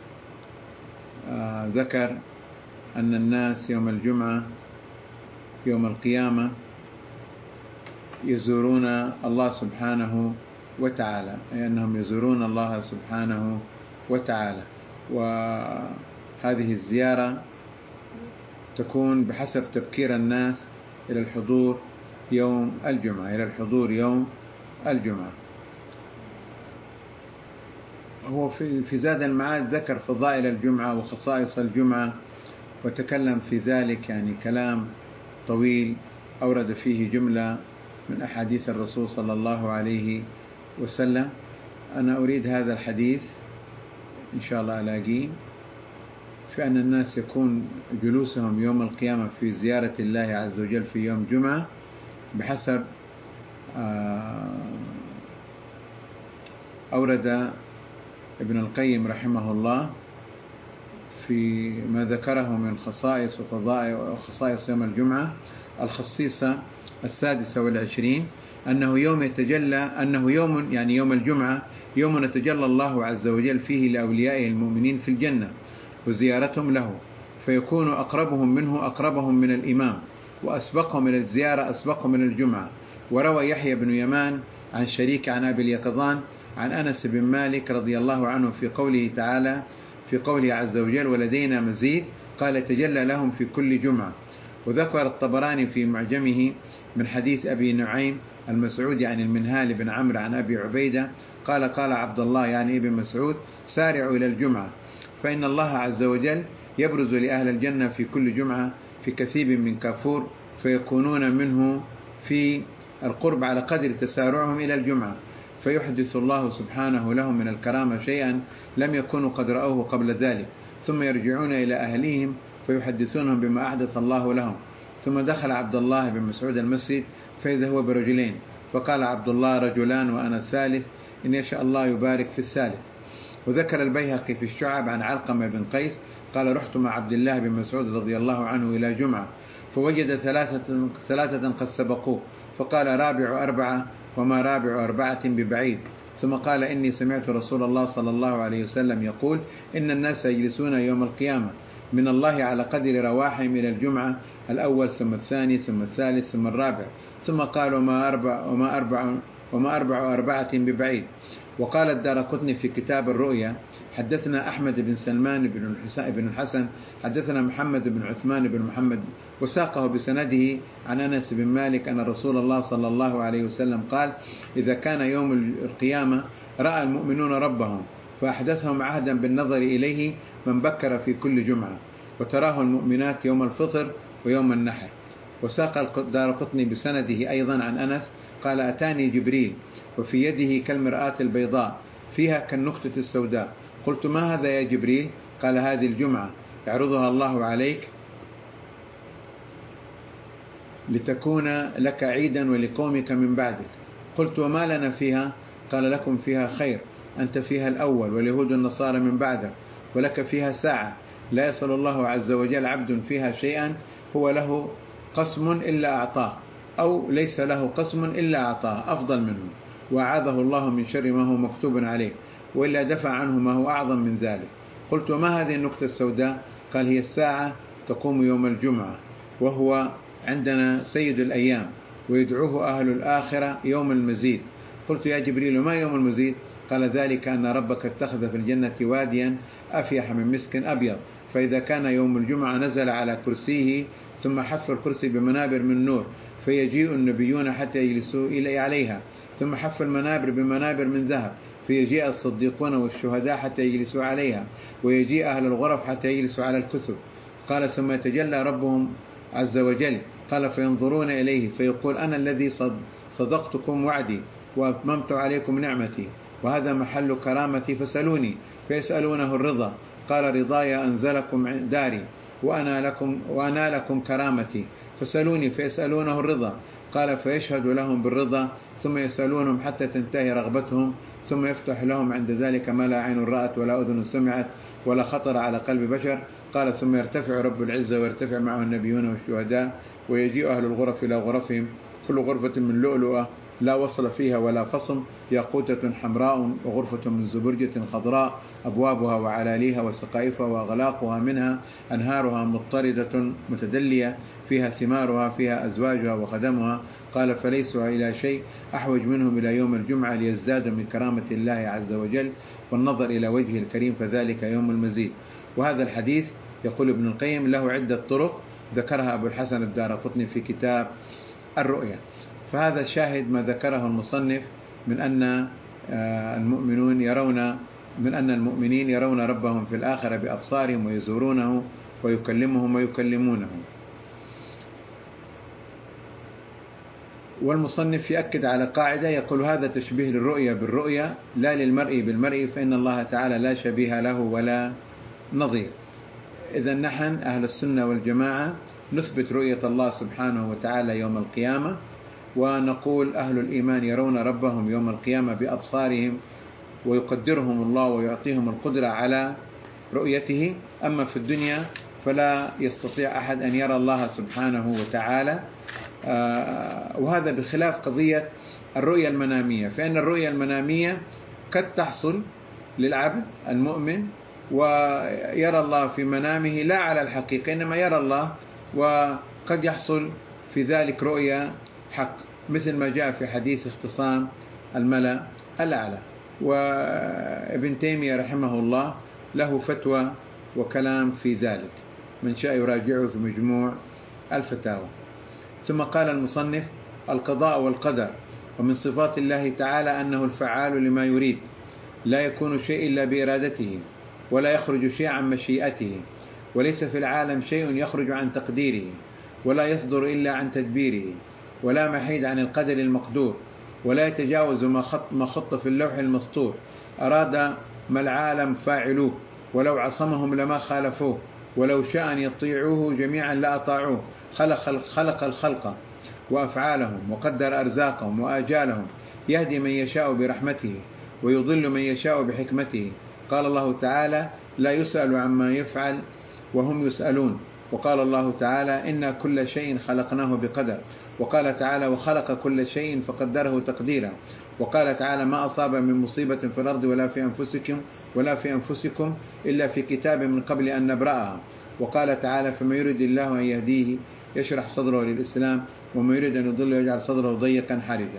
ذكر أن الناس يوم الجمعة يوم القيامة يزورون الله سبحانه وتعالى، أي أنهم يزورون الله سبحانه وتعالى. وهذه الزيارة تكون بحسب تبكير الناس إلى الحضور يوم الجمعة إلى الحضور يوم الجمعة. هو في في زاد المعاد ذكر فضائل الجمعة وخصائص الجمعة، وتكلم في ذلك يعني كلام طويل، أورد فيه جملة من أحاديث الرسول صلى الله عليه وسلم. أنا أريد هذا الحديث إن شاء الله ألاقيه، في أن الناس يكون جلوسهم يوم القيامة في زيارة الله عز وجل في يوم جمعة بحسب أورد ابن القيم رحمه الله في ما ذكره من خصائص وفضائل وخصائص يوم الجمعة. الخصيصة السادسة والعشرين أنه يوم يتجلى أنه يوم يعني يوم الجمعة يوم يتجلى الله عز وجل فيه لأوليائه المؤمنين في الجنة وزيارتهم له، فيكون أقربهم منه أقربهم من الإمام، وأسبقهم من الزيارة أسبقهم من الجمعة. وروى يحيى بن يمان عن شريك عن أبي اليقظان عن أنس بن مالك رضي الله عنه في قوله تعالى في قوله عز وجل ولدينا مزيد، قال تجلى لهم في كل جمعة. وذكر الطبراني في معجمه من حديث أبي نعيم المسعودي عن المنهال بن عمرو عن أبي عبيدة قال قال عبد الله يعني ابن مسعود سارعوا إلى الجمعة، فإن الله عز وجل يبرز لأهل الجنة في كل جمعة في كثيب من كافور، فيكونون منه في القرب على قدر تسارعهم إلى الجمعة، فيحدث الله سبحانه لهم من الكرامة شيئا لم يكونوا قد رأوه قبل ذلك، ثم يرجعون إلى أهليهم فيحدثونهم بما أحدث الله لهم. ثم دخل عبد الله بن مسعود المسجد فإذا هو برجلين، فقال عبد الله رجلان وأنا الثالث، إن يشاء الله يبارك في الثالث. وذكر البيهقي في الشعب عن علقمة بن قيس قال رحت مع عبد الله بن مسعود رضي الله عنه إلى جمعة فوجد ثلاثة, ثلاثة قد سبقوه، فقال رابع أربعة وما رابع أربعة ببعيد. ثم قال إني سمعت رسول الله صلى الله عليه وسلم يقول إن الناس يجلسون يوم القيامة من الله على قدر رواحهم إلى الجمعة الأول ثم الثاني ثم الثالث ثم الرابع. ثم قال وما أربع وما أربع وما أربع أربعة ببعيد. وقال الدارقطني في كتاب الرؤيا حدثنا أحمد بن سلمان بن بن الحسن حدثنا محمد بن عثمان بن محمد، وساقه بسنده عن أنس بن مالك أن رسول الله صلى الله عليه وسلم قال إذا كان يوم القيامة رأى المؤمنون ربهم فأحدثهم عهدا بالنظر إليه من بكر في كل جمعة، وتراه المؤمنات يوم الفطر ويوم النحر. وساق الدارقطني بسنده أيضا عن أنس قال أتاني جبريل وفي يده كالمرآة البيضاء فيها كالنقطة السوداء، قلت ما هذا يا جبريل؟ قال هذه الجمعة يعرضها الله عليك لتكون لك عيدا ولقومك من بعدك. قلت وما لنا فيها؟ قال لكم فيها خير، أنت فيها الأول واليهود النصارى من بعدك، ولك فيها ساعة لا يسأل الله عز وجل عبد فيها شيئا هو له قسم إلا أعطاه، أو ليس له قسم إلا أعطاه أفضل منه، وأعاذه الله من شر ما هو مكتوب عليه، وإلا دفع عنه ما هو أعظم من ذلك. قلت وما هذه النقطة السوداء؟ قال هي الساعة تقوم يوم الجمعة، وهو عندنا سيد الأيام ويدعوه أهل الآخرة يوم المزيد. قلت يا جبريل ما يوم المزيد؟ قال ذلك أن ربك اتخذ في الجنة واديا أفيح من مسك أبيض، فإذا كان يوم الجمعة نزل على كرسيه ثم حف الكرسي بمنابر من نور، فيجيء النبيون حتى يجلسوا إلي عليها، ثم حف المنابر بمنابر من ذهب، فيجيء الصديقون والشهداء حتى يجلسوا عليها، ويجيء أهل الغرف حتى يجلسوا على الكثب. قال ثم يتجلى ربهم عز وجل، قال فينظرون إليه فيقول أنا الذي صدقتكم وعدي وأتممت عليكم نعمتي، وهذا محل كرامتي فسألوني، فيسألونه الرضا، قال رضاي أنزلكم داري وأنا لكم, وأنا لكم كرامتي، فسألوني فيسألونه الرضا، قال فيشهد لهم بالرضا ثم يسألونهم حتى تنتهي رغبتهم، ثم يفتح لهم عند ذلك ما لا عين رأت ولا أذن سمعت ولا خطر على قلب بشر. قال ثم يرتفع رب العزة ويرتفع معه النبيون والشهداء، ويجيء أهل الغرف إلى غرفهم، كل غرفة من لؤلؤة لا وصل فيها ولا فصم، ياقوتة حمراء، وغرفة من زبرجة خضراء، أبوابها وعلاليها وسقائفها وأغلاقها منها أنهارها مضطردة متدلية، فيها ثمارها، فيها أزواجها وخدمها. قال فليسوا إلى شيء أحوج منهم إلى يوم الجمعة ليزدادوا من كرامة الله عز وجل والنظر إلى وجهه الكريم، فذلك يوم المزيد. وهذا الحديث يقول ابن القيم له عدة طرق ذكرها أبو الحسن الدارقطني في كتاب الرؤيا. فهذا شاهد ما ذكره المصنف من أن المؤمنون يرون من أن المؤمنين يرون ربهم في الآخرة بأبصارهم ويزورونه ويكلمهم ويكلمونه. والمصنف يأكد على قاعدة يقول هذا تشبيه للرؤيا بالرؤيا لا للمرء بالمرء، فإن الله تعالى لا شبيه له ولا نظير. إذا نحن أهل السنة والجماعة نثبت رؤية الله سبحانه وتعالى يوم القيامة، ونقول أهل الإيمان يرون ربهم يوم القيامة بأبصارهم ويقدرهم الله ويعطيهم القدرة على رؤيته. أما في الدنيا فلا يستطيع أحد أن يرى الله سبحانه وتعالى، وهذا بخلاف قضية الرؤية المنامية، فإن الرؤية المنامية قد تحصل للعبد المؤمن ويرى الله في منامه لا على الحقيقة، إنما يرى الله، وقد يحصل في ذلك رؤية حق، مثل ما جاء في حديث اختصام الملأ الأعلى. وابن تيمية رحمه الله له فتوى وكلام في ذلك، من شاء يراجعه في مجموع الفتاوى. ثم قال المصنف القضاء والقدر، ومن صفات الله تعالى أنه الفعال لما يريد، لا يكون شيء إلا بإرادته، ولا يخرج شيء عن مشيئته، وليس في العالم شيء يخرج عن تقديره، ولا يصدر إلا عن تدبيره، ولا محيد عن القدر المقدور، ولا يتجاوز ما خط, ما خط في اللوح المسطور. أراد ما العالم فاعلوه، ولو عصمهم لما خالفوه، ولو شاء أن يطيعوه جميعا لأطاعوه. خلق, خلق الخلق وأفعالهم، وقدر أرزاقهم وآجالهم، يهدي من يشاء برحمته ويضل من يشاء بحكمته. قال الله تعالى لا يسأل عما يفعل وهم يسألون. وقال الله تعالى إنا كل شيء خلقناه بقدر. وقال تعالى وخلق كل شيء فقدره تقديرا. وقال تعالى ما أصاب من مصيبة في الأرض ولا في أنفسكم ولا في أنفسكم إلا في كتاب من قبل أن نبرأها. وقال تعالى فما يريد الله أن يهديه يشرح صدره للإسلام، وما يريد أن يضل يجعل صدره ضيقا حرجا.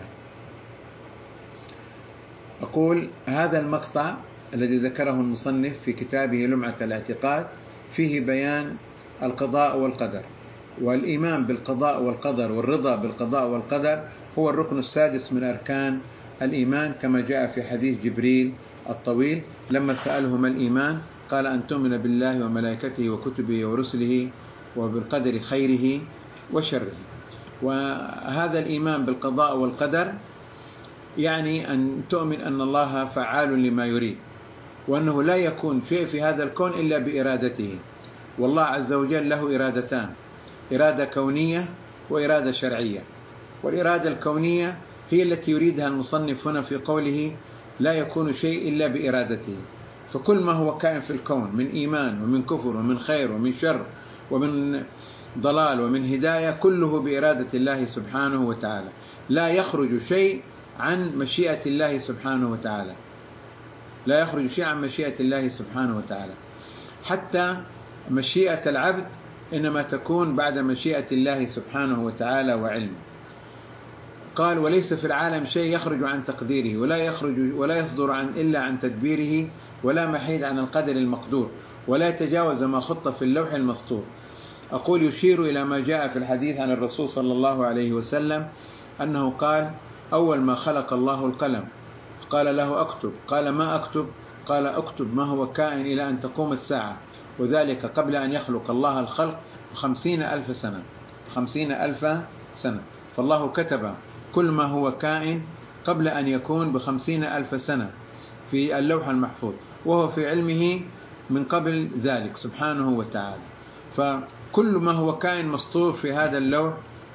أقول هذا المقطع الذي ذكره المصنف في كتابه لمعة الاعتقاد فيه بيان القضاء والقدر، والإيمان بالقضاء والقدر والرضا بالقضاء والقدر هو الركن السادس من أركان الإيمان، كما جاء في حديث جبريل الطويل لما سأله ما الإيمان قال أن تؤمن بالله وملائكته وكتبه ورسله وبالقدر خيره وشره. وهذا الإيمان بالقضاء والقدر يعني أن تؤمن أن الله فعال لما يريد، وأنه لا يكون شيء في هذا الكون إلا بإرادته. والله عز وجل له إرادتان، إرادة كونية وإرادة شرعية. والإرادة الكونية هي التي يريدها المصنف هنا في قوله لا يكون شيء إلا بإرادته. فكل ما هو كائن في الكون من إيمان ومن كفر ومن خير ومن شر ومن ضلال ومن هداية كله بإرادة الله سبحانه وتعالى، لا يخرج شيء عن مشيئة الله سبحانه وتعالى، لا يخرج شيء عن مشيئة الله سبحانه وتعالى. حتى مشيئة العبد إنما تكون بعد مشيئة الله سبحانه وتعالى وعلمه. قال وليس في العالم شيء يخرج عن تقديره ولا يخرج ولا يصدر عن إلا عن تدبيره، ولا محيد عن القدر المقدور، ولا يتجاوز ما خط في اللوح المسطور. أقول يشير إلى ما جاء في الحديث عن الرسول صلى الله عليه وسلم أنه قال أول ما خلق الله القلم قال له أكتب، قال ما أكتب؟ قال أكتب ما هو كائن إلى أن تقوم الساعة، وذلك قبل أن يخلق الله الخلق خمسين ألف سنة خمسين ألف سنة. فالله كتب كل ما هو كائن قبل أن يكون بخمسين ألف سنة في اللوح المحفوظ، وهو في علمه من قبل ذلك سبحانه وتعالى. فكل ما هو كائن مسطور في هذا اللوح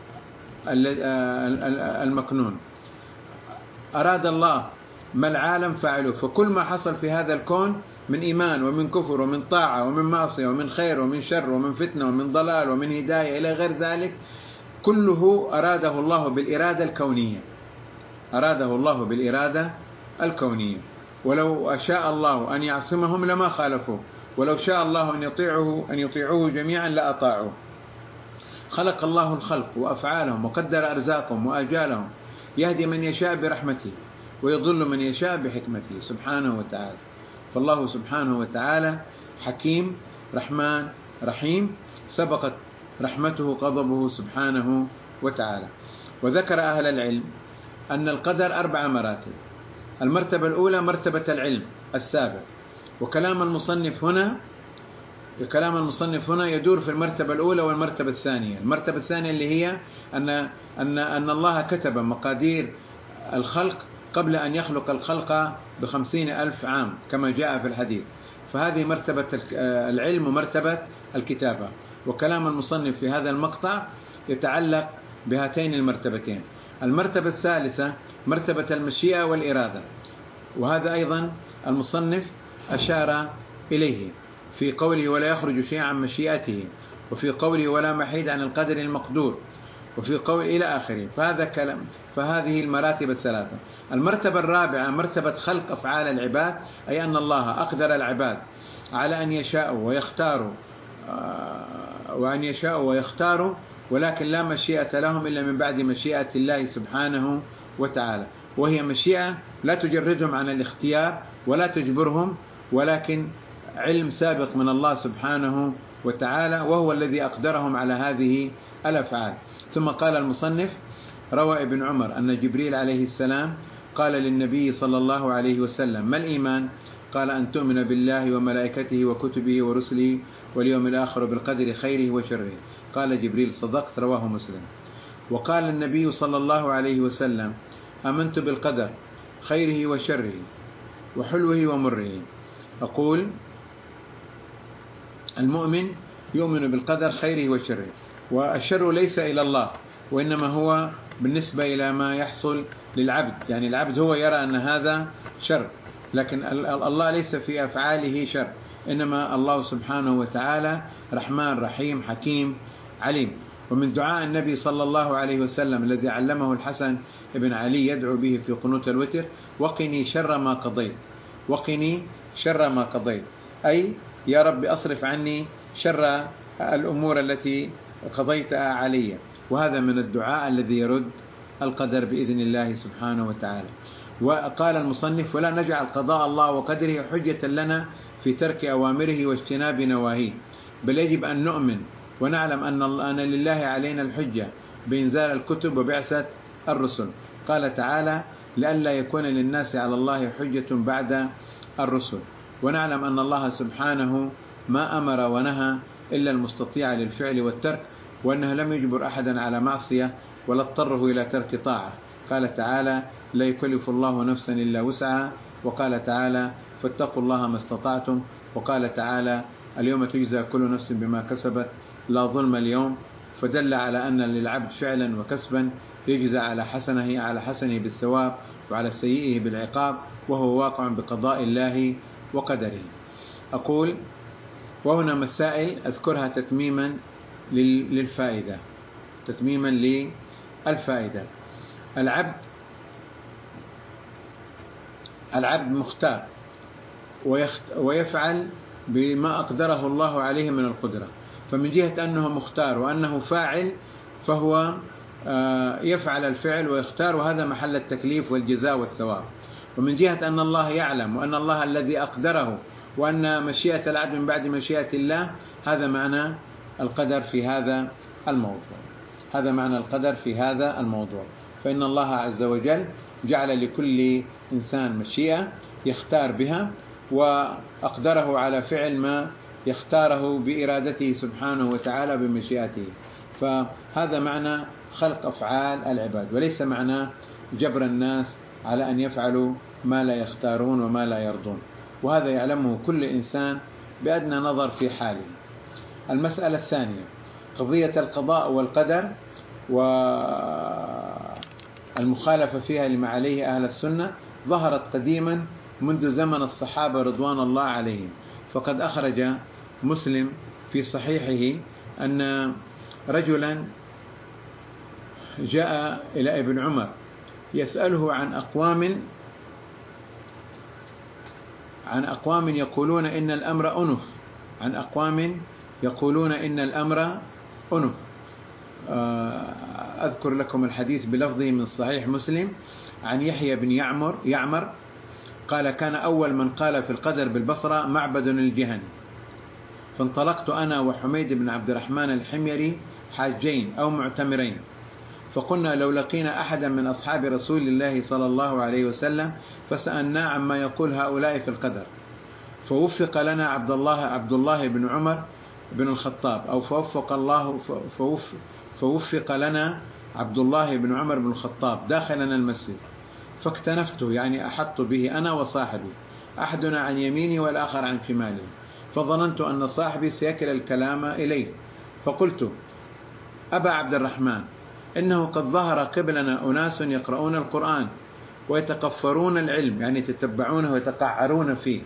المكنون. أراد الله ما العالم فعله، فكل ما حصل في هذا الكون من إيمان ومن كفر ومن طاعة ومن معصية ومن خير ومن شر ومن فتنة ومن ضلال ومن هداية إلى غير ذلك كله أراده الله بالإرادة الكونية، أراده الله بالإرادة الكونية. ولو أشاء الله أن يعصمهم لما خالفوه، ولو شاء الله أن يطيعه أن يطيعوه جميعا لأطاعوه. خلق الله الخلق وأفعالهم وقدر أرزاقهم وآجالهم، يهدي من يشاء برحمته ويضل من يشاء بحكمته سبحانه وتعالى. فالله سبحانه وتعالى حكيم رحمن رحيم، سبقت رحمته غضبه سبحانه وتعالى. وذكر أهل العلم أن القدر أربع مراتب. المرتبة الأولى مرتبة العلم السابق، وكلام المصنف هنا كلام المصنف هنا يدور في المرتبة الأولى والمرتبة الثانية. المرتبة الثانية اللي هي أن أن أن الله كتب مقادير الخلق قبل أن يخلق الخلق بخمسين ألف عام كما جاء في الحديث. فهذه مرتبة العلم ومرتبة الكتابة. وكلام المصنف في هذا المقطع يتعلق بهاتين المرتبتين. المرتبة الثالثة مرتبة المشيئة والإرادة، وهذا أيضا المصنف أشار إليه في قوله ولا يخرج شيء عن مشيئته، وفي قوله ولا محيد عن القدر المقدور، وفي قول إلى آخره. فهذا كلام فهذه المراتب الثلاثة. المرتبة الرابعة مرتبة خلق أفعال العباد، أي أن الله أقدر العباد على أن يشاءوا ويختاروا وأن يشاءوا ويختاروا ولكن لا مشيئة لهم إلا من بعد مشيئة الله سبحانه وتعالى، وهي مشيئة لا تجردهم عن الاختيار ولا تجبرهم، ولكن علم سابق من الله سبحانه وتعالى، وهو الذي أقدرهم على هذه الأفعال. ثم قال المصنف روى ابن عمر أن جبريل عليه السلام قال للنبي صلى الله عليه وسلم ما الإيمان؟ قال أن تؤمن بالله وملائكته وكتبه ورسله واليوم الآخر بالقدر خيره وشره. قال جبريل صدقت، رواه مسلم. وقال النبي صلى الله عليه وسلم آمنت بالقدر خيره وشره وحلوه ومره. أقول المؤمن يؤمن بالقدر خيره وشره، والشر ليس إلى الله وإنما هو بالنسبة إلى ما يحصل للعبد، يعني العبد هو يرى أن هذا شر، لكن الله ليس في أفعاله شر، إنما الله سبحانه وتعالى رحمن رحيم حكيم عليم. ومن دعاء النبي صلى الله عليه وسلم الذي علمه الحسن بن علي يدعو به في قنوت الوتر وقني شر ما قضيت، وقني شر ما قضيت، أي يا رب أصرف عني شر الأمور التي قضيتها علي. وهذا من الدعاء الذي يرد القدر بإذن الله سبحانه وتعالى. وقال المصنف ولا نجعل قضاء الله وقدره حجة لنا في ترك أوامره واجتناب نواهيه، بل يجب أن نؤمن ونعلم أن لله علينا الحجة بإنزال الكتب وبعثة الرسل. قال تعالى لئلا يكون للناس على الله حجة بعد الرسل. ونعلم أن الله سبحانه ما أمر ونهى إلا المستطيع للفعل والترك، وأنه لم يجبر أحدا على معصية ولا اضطره إلى ترك طاعة. قال تعالى: لا يكلف الله نفسا إلا وسعها. وقال تعالى: فاتقوا الله ما استطعتم. وقال تعالى: اليوم تجزى كل نفس بما كسبت لا ظلم اليوم. فدل على أن للعبد فعلا وكسبا يجزى على حسنه على حسنه بالثواب وعلى سيئه بالعقاب، وهو واقع بقضاء الله وقدره. أقول وهنا مسائل أذكرها تتميما للفائدة تتميما للفائدة. العبد العبد مختار ويفعل بما أقدره الله عليه من القدرة، فمن جهة أنه مختار وأنه فاعل فهو يفعل الفعل ويختار، وهذا محل التكليف والجزاء والثواب. ومن جهة أن الله يعلم وأن الله الذي أقدره وأن مشيئة العبد من بعد مشيئة الله، هذا معنى القدر في هذا الموضوع هذا معنى القدر في هذا الموضوع فإن الله عز وجل جعل لكل إنسان مشيئة يختار بها، وأقدره على فعل ما يختاره بإرادته سبحانه وتعالى بمشيئته. فهذا معنى خلق أفعال العباد، وليس معنى جبر الناس على أن يفعلوا ما لا يختارون وما لا يرضون، وهذا يعلمه كل إنسان بأدنى نظر في حاله. المسألة الثانية قضية القضاء والقدر والمخالفة فيها لما عليه أهل السنة ظهرت قديما منذ زمن الصحابة رضوان الله عليهم. فقد أخرج مسلم في صحيحه أن رجلا جاء إلى ابن عمر يسأله عن أقوام عن أقوام يقولون إن الأمر أنف عن أقوام يقولون إن الأمر أنف أذكر لكم الحديث بلفظه من صحيح مسلم عن يحيى بن يعمر يعمر قال: كان أول من قال في القدر بالبصرة معبد الجهني، فانطلقت أنا وحميد بن عبد الرحمن الحميري حاجين أو معتمرين، فقلنا لو لقينا أحدا من أصحاب رسول الله صلى الله عليه وسلم فسألناه عما يقول هؤلاء في القدر، فوفق لنا عبد الله عبد الله بن عمر بن الخطاب أو فوفق الله فوفق, فوفق لنا عبد الله بن عمر بن الخطاب داخلنا المسجد، فاكتنفته يعني أحط به أنا وصاحبي، أحدنا عن يميني والآخر عن شمالي، فظننت أن صاحبي سيكل الكلام إليه، فقلت: أبا عبد الرحمن، إنه قد ظهر قبلنا أناس يقرؤون القرآن ويتقفرون العلم يعني يتتبعونه ويتقعرون فيه،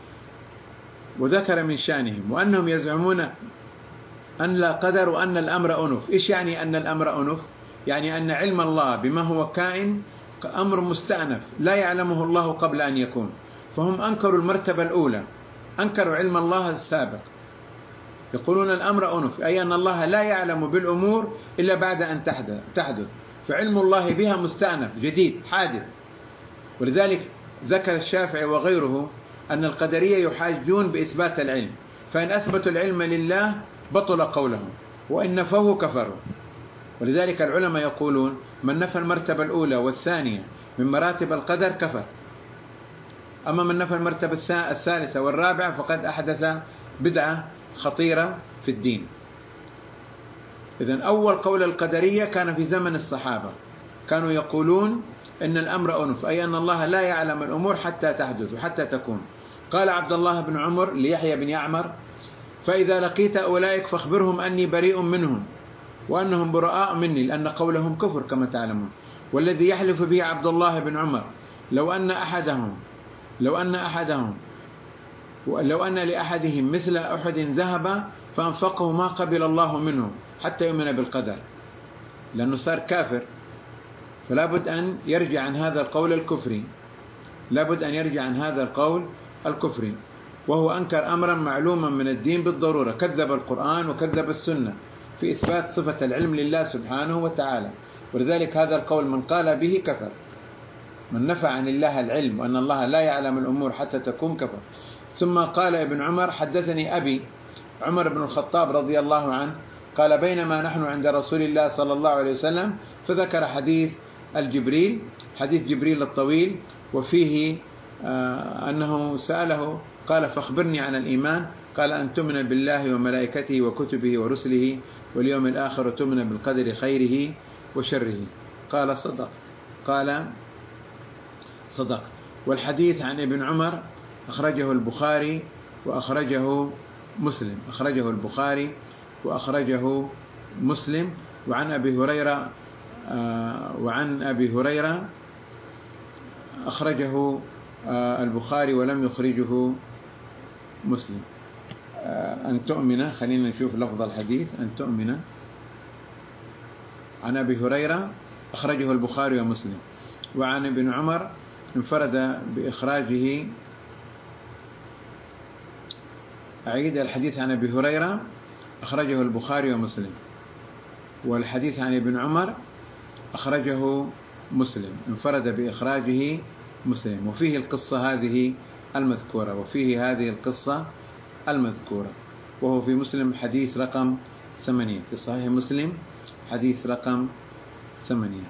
وذكر من شانهم وأنهم يزعمون أن لا قدر وأن الأمر أنف. إيش يعني أن الأمر أنف؟ يعني أن علم الله بما هو كائن أمر مستأنف لا يعلمه الله قبل أن يكون، فهم أنكروا المرتبة الأولى، أنكروا علم الله السابق، يقولون الأمر أنف أي أن الله لا يعلم بالأمور إلا بعد أن تحدث، فعلم الله بها مستأنف جديد حادث. ولذلك ذكر الشافعي وغيره أن القدرية يحاجون بإثبات العلم، فإن أثبتوا العلم لله بطل قولهم وإن نفوه كفروا. ولذلك العلماء يقولون من نفى المرتبة الأولى والثانية من مراتب القدر كفر، أما من نفى المرتبة الثالثة والرابعة فقد أحدث بدعة خطيرة في الدين. إذن أول قول القدرية كان في زمن الصحابة، كانوا يقولون إن الأمر أنف أي أن الله لا يعلم الأمور حتى تحدث وحتى تكون. قال عبد الله بن عمر ليحيى بن يعمر: فإذا لقيت أولئك فاخبرهم أني بريء منهم وأنهم براء مني، لأن قولهم كفر كما تعلمون. والذي يحلف به عبد الله بن عمر لو أن أحدهم لو أن أحدهم لو أن لأحدهم مثل أحد ذهب فأنفقه ما قبل الله منه حتى يؤمن بالقدر، لأنه صار كافر، فلا بد أن يرجع عن هذا القول الكفري لا بد أن يرجع عن هذا القول الكفري وهو أنكر أمرا معلوما من الدين بالضرورة، كذب القرآن وكذب السنة في إثبات صفة العلم لله سبحانه وتعالى. ولذلك هذا القول من قال به كفر، من نفى عن الله العلم وأن الله لا يعلم الأمور حتى تكون كفر. ثم قال ابن عمر: حدثني أبي عمر بن الخطاب رضي الله عنه قال: بينما نحن عند رسول الله صلى الله عليه وسلم، فذكر حديث الجبريل حديث جبريل الطويل، وفيه آه أنه سأله قال: فاخبرني عن الإيمان، قال أن تؤمن بالله وملائكته وكتبه ورسله واليوم الآخر وتؤمن بالقدر خيره وشره. قال صدق قال صدق. والحديث عن ابن عمر أخرجه البخاري وأخرجه مسلم أخرجه البخاري وأخرجه مسلم. وعن أبي هريرة آه وعن أبي هريرة أخرجه آه البخاري ولم يخرجه مسلم. آه أن تؤمن، خلينا نشوف لفظ الحديث، أن تؤمن عن أبي هريرة أخرجه البخاري ومسلم. وعن ابن عمر انفرد بإخراجه. أعيد: الحديث عن أبي هريرة أخرجه البخاري ومسلم، والحديث عن ابن عمر أخرجه مسلم، انفرد بإخراجه مسلم. وفيه القصة هذه المذكورة وفيه هذه القصة المذكورة وهو في مسلم حديث رقم ثمانية، في صحيح مسلم حديث رقم ثمانية.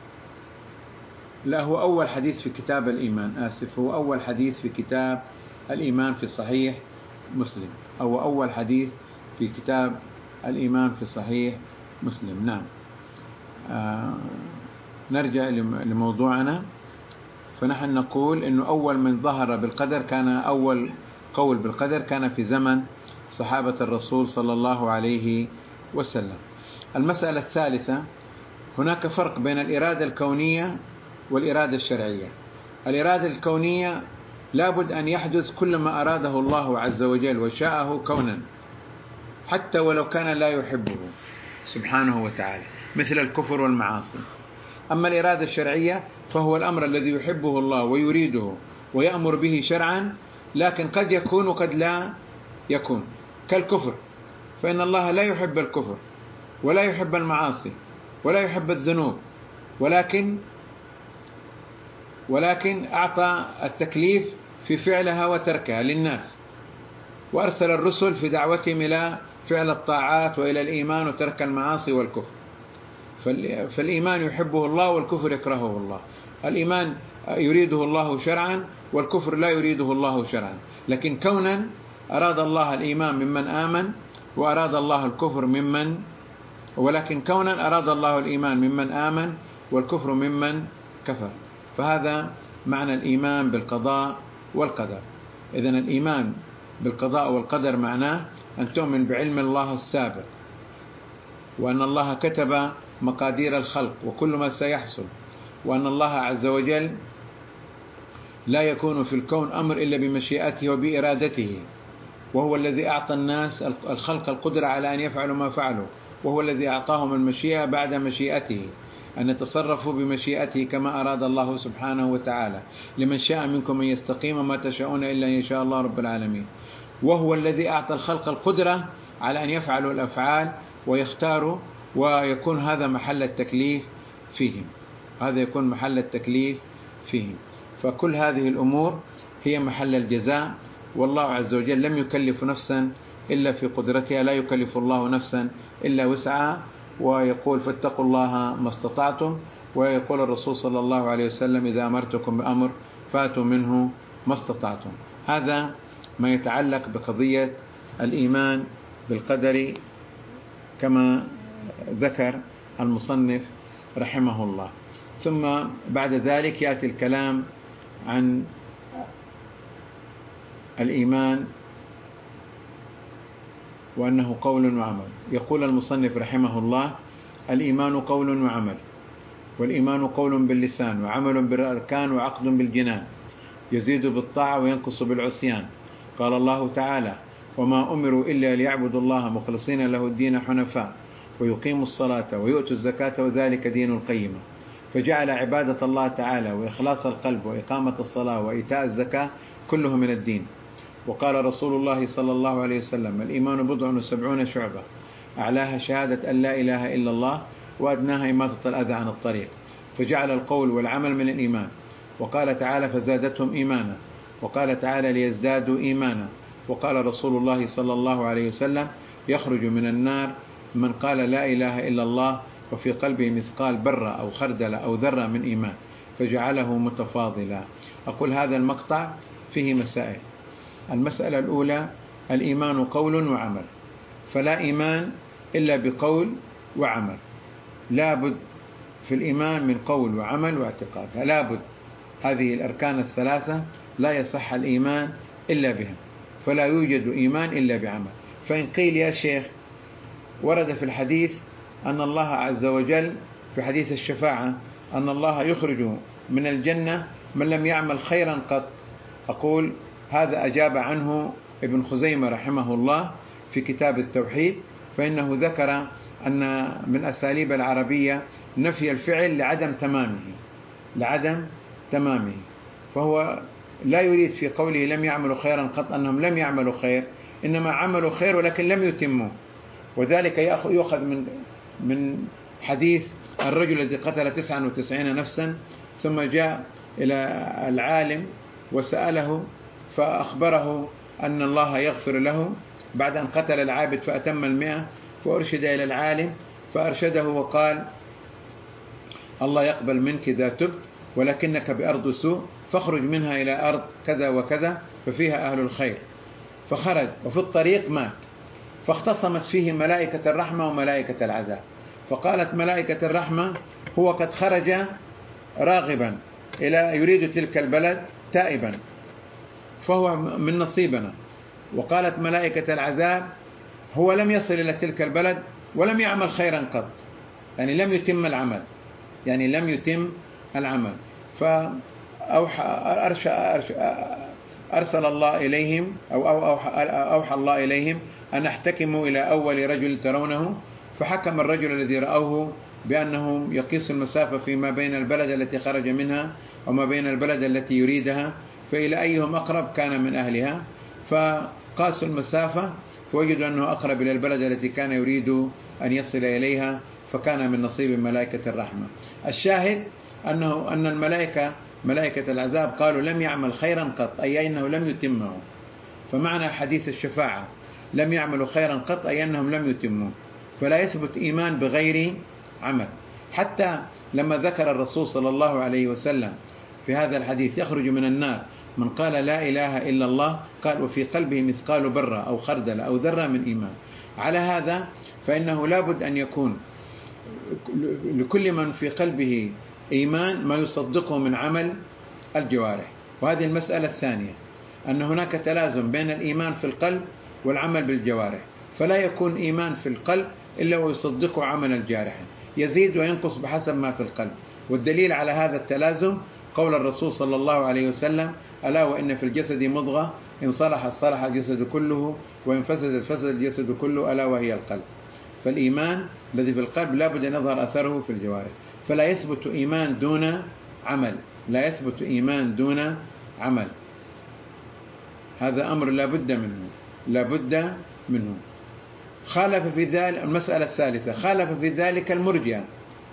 لا، هو أول حديث في كتاب الإيمان، آسف، هو أول حديث في كتاب الإيمان في صحيح مسلم، أو أول حديث في كتاب الإيمان في صحيح مسلم. نعم. آه نرجع لموضوعنا. فنحن نقول إنه أول من ظهر بالقدر كان أول قول بالقدر كان في زمن صحابة الرسول صلى الله عليه وسلم. المسألة الثالثة: هناك فرق بين الإرادة الكونية والإرادة الشرعية. الإرادة الكونية لابد أن يحدث كل ما أراده الله عز وجل وشاءه كونا، حتى ولو كان لا يحبه سبحانه وتعالى، مثل الكفر والمعاصي. أما الإرادة الشرعية فهو الأمر الذي يحبه الله ويريده ويأمر به شرعا، لكن قد يكون وقد لا يكون، كالكفر، فإن الله لا يحب الكفر ولا يحب المعاصي ولا يحب الذنوب، ولكن ولكن أعطى التكليف في فعلها وتركها للناس، وأرسل الرسل في دعوتهم إلى فعل الطاعات وإلى الإيمان وترك المعاصي والكفر. فالإيمان يحبه الله والكفر يكرهه الله. الإيمان يريده الله شرعا والكفر لا يريده الله شرعا، لكن كونا أراد الله الإيمان ممن آمن وأراد الله الكفر ممن ولكن كونا أراد الله الإيمان ممن آمن والكفر ممن كفر. فهذا معنى الإيمان بالقضاء والقدر. إذن الإيمان بالقضاء والقدر معناه أن تؤمن بعلم الله السابق، وأن الله كتب مقادير الخلق وكل ما سيحصل، وأن الله عز وجل لا يكون في الكون أمر إلا بمشيئته وبإرادته، وهو الذي أعطى الناس الخلق القدرة على أن يفعلوا ما فعلوا، وهو الذي أعطاهم المشيئة بعد مشيئته، أن يتصرفوا بمشيئته كما أراد الله سبحانه وتعالى. لمن شاء منكم أن يستقيم ما تشاءون إلا أن يشاء الله رب العالمين. وهو الذي أعطى الخلق القدرة على أن يفعلوا الأفعال ويختاروا، ويكون هذا محل التكليف فيهم هذا يكون محل التكليف فيهم فكل هذه الأمور هي محل الجزاء. والله عز وجل لم يكلف نفسا إلا في قدرتها، لا يكلف الله نفسا إلا وسعها، ويقول: فاتقوا الله ما استطعتم. ويقول الرسول صلى الله عليه وسلم: إذا أمرتكم بأمر فاتوا منه ما استطعتم. هذا ما يتعلق بقضية الإيمان بالقدر كما ذكر المصنف رحمه الله. ثم بعد ذلك يأتي الكلام عن الإيمان وأنه قول وعمل. يقول المصنف رحمه الله: الإيمان قول وعمل، والإيمان قول باللسان وعمل بالأركان وعقد بالجنان، يزيد بالطاعة وينقص بالعصيان. قال الله تعالى: وما أمروا إلا ليعبدوا الله مخلصين له الدين حنفاء ويقيموا الصلاة ويؤتوا الزكاة وذلك دين القيمة. فجعل عبادة الله تعالى وإخلاص القلب وإقامة الصلاة وإيتاء الزكاة كله من الدين. وقال رسول الله صلى الله عليه وسلم: الإيمان بضع وسبعون شعبة، أعلاها شهادة أن لا إله إلا الله وأدناها إماطة الأذى عن الطريق. فجعل القول والعمل من الإيمان. وقال تعالى: فزادتهم إيمانا. وقال تعالى: ليزدادوا إيمانا. وقال رسول الله صلى الله عليه وسلم: يخرج من النار من قال لا إله إلا الله وفي قلبه مثقال برة أو خردل أو ذرة من إيمان، فجعله متفاضلا. أقول هذا المقطع فيه مسائل. المسألة الأولى: الإيمان قول وعمل، فلا إيمان إلا بقول وعمل، لابد في الإيمان من قول وعمل واعتقاد، لابد هذه الأركان الثلاثة لا يصح الإيمان إلا بها، فلا يوجد إيمان إلا بعمل. فإن قيل يا شيخ ورد في الحديث أن الله عز وجل في حديث الشفاعة أن الله يخرج من الجنة من لم يعمل خيرا قط، أقول هذا أجاب عنه ابن خزيمة رحمه الله في كتاب التوحيد، فإنه ذكر أن من أساليب العربية نفي الفعل لعدم تمامه لعدم تمامه فهو لا يريد في قوله لم يعملوا خيرا قط أنهم لم يعملوا خير، إنما عملوا خير ولكن لم يتموه. وذلك يؤخذ من من حديث الرجل الذي قتل تسعة وتسعين نفسا ثم جاء إلى العالم وسأله فأخبره أن الله يغفر له بعد أن قتل العابد فأتم المئة، فأرشد إلى العالم فأرشده وقال الله يقبل منك إذا تبت ولكنك بأرض سوء، فاخرج منها إلى أرض كذا وكذا ففيها أهل الخير. فخرج وفي الطريق مات، فاختصمت فيه ملائكة الرحمة وملائكة العذاب، فقالت ملائكة الرحمة هو قد خرج راغبا إلى يريد تلك البلد تائبا فهو من نصيبنا، وقالت ملائكة العذاب هو لم يصل إلى تلك البلد ولم يعمل خيرا قط، يعني لم يتم العمل يعني لم يتم العمل فأوحى أرسل الله إليهم أو أوحى, أوحى الله إليهم أن احتكموا إلى أول رجل ترونه، فحكم الرجل الذي رأوه بأنه يقيس المسافة فيما بين البلد التي خرج منها وما بين البلد التي يريدها، فإلى أيهم أقرب كان من أهلها، فقاسوا المسافة فوجدوا أنه أقرب إلى البلد التي كان يريد أن يصل إليها، فكان من نصيب ملائكة الرحمة. الشاهد أنه أن الملائكة ملائكة العذاب قالوا لم يعمل خيرا قط، أي أنه لم يتمه، فمعنى حديث الشفاعة لم يعملوا خيرا قط أي أنهم لم يتموه، فلا يثبت إيمان بغير عمل. حتى لما ذكر الرسول صلى الله عليه وسلم في هذا الحديث يخرج من النار من قال لا إله إلا الله، قال وفي قلبه مثقال برة أو خردل أو ذرة من إيمان. على هذا فإنه لابد أن يكون لكل من في قلبه إيمان ما يصدقه من عمل الجوارح. وهذه المسألة الثانية، أن هناك تلازم بين الإيمان في القلب والعمل بالجوارح، فلا يكون إيمان في القلب إلا ويصدقه عمل الجارح، يزيد وينقص بحسب ما في القلب. والدليل على هذا التلازم قول الرسول صلى الله عليه وسلم ألا وإن في الجسد مضغة إن صلح صلح الجسد كله وإن فسد فسد الجسد كله ألا وهي القلب. فالإيمان الذي في القلب لا بد أن يظهر أثره في الجوارح، فلا يثبت إيمان دون عمل، لا يثبت إيمان دون عمل، هذا أمر لا بد منه لا بد منه. خالف في ذلك المسألة الثالثة، خالف في ذلك المرجئة،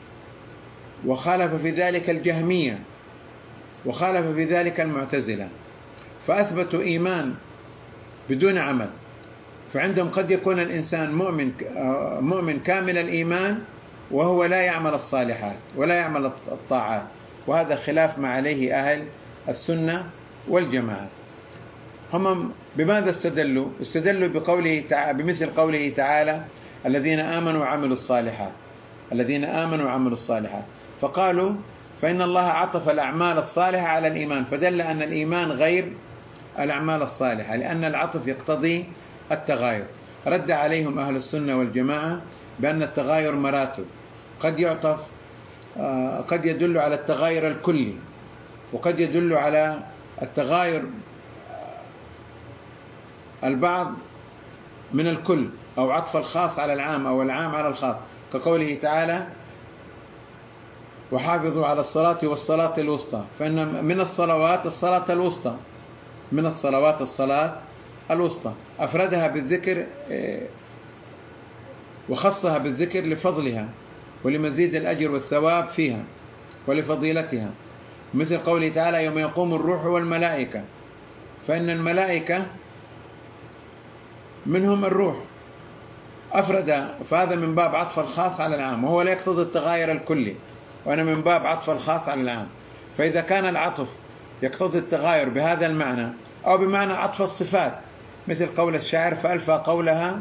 وخالف في ذلك الجهمية، وخالف في ذلك المعتزلة، فأثبتوا إيمان بدون عمل. فعندهم قد يكون الإنسان مؤمن مؤمن كامل الإيمان وهو لا يعمل الصالحات ولا يعمل الطاعات، وهذا خلاف ما عليه أهل السنة والجماعة. هم بماذا استدلوا؟ استدلوا بقوله تعالى بمثل قوله تعالى الذين آمنوا وعملوا الصالحات الذين آمنوا وعملوا الصالحات فقالوا فإن الله عطف الأعمال الصالحة على الإيمان، فدل أن الإيمان غير الأعمال الصالحة لأن العطف يقتضي التغاير. رد عليهم أهل السنة والجماعة بأن التغاير مراتب، قد يعطف قد يدل على التغاير الكلي، وقد يدل على التغاير البعض من الكل، أو عطف الخاص على العام أو العام على الخاص، كقوله تعالى وحافظوا على الصلاة والصلاة الوسطى، فإن من الصلوات الصلاة الوسطى من الصلوات الصلاة الوسطى، أفردها بالذكر وخصها بالذكر لفضلها ولمزيد الأجر والثواب فيها ولفضيلتها، مثل قوله تعالى يوم يقوم الروح والملائكة، فإن الملائكة منهم الروح أفرد، فهذا من باب عطف الخاص على العام، وهو لا يقتضي التغاير الكلي، وأنا من باب عطف الخاص على العام. فإذا كان العطف يقتضي التغاير بهذا المعنى أو بمعنى عطف الصفات، مثل قول الشاعر فألفى قولها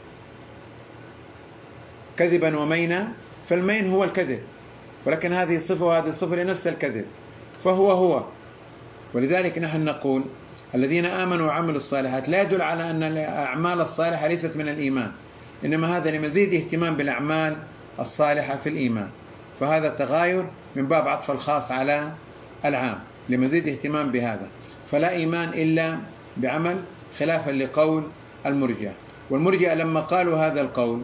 كذبا ومينا، فالمين هو الكذب، ولكن هذه صفة وهذه صفة لنفس الكذب، فهو هو. ولذلك نحن نقول الذين آمنوا وعملوا الصالحات لا يدل على أن الأعمال الصالحة ليست من الإيمان، إنما هذا لمزيد اهتمام بالأعمال الصالحة في الإيمان، فهذا تغاير من باب عطف الخاص على العام لمزيد اهتمام بهذا. فلا إيمان إلا بعمل، خلافا لقول المرجئة. والمرجئة لما قالوا هذا القول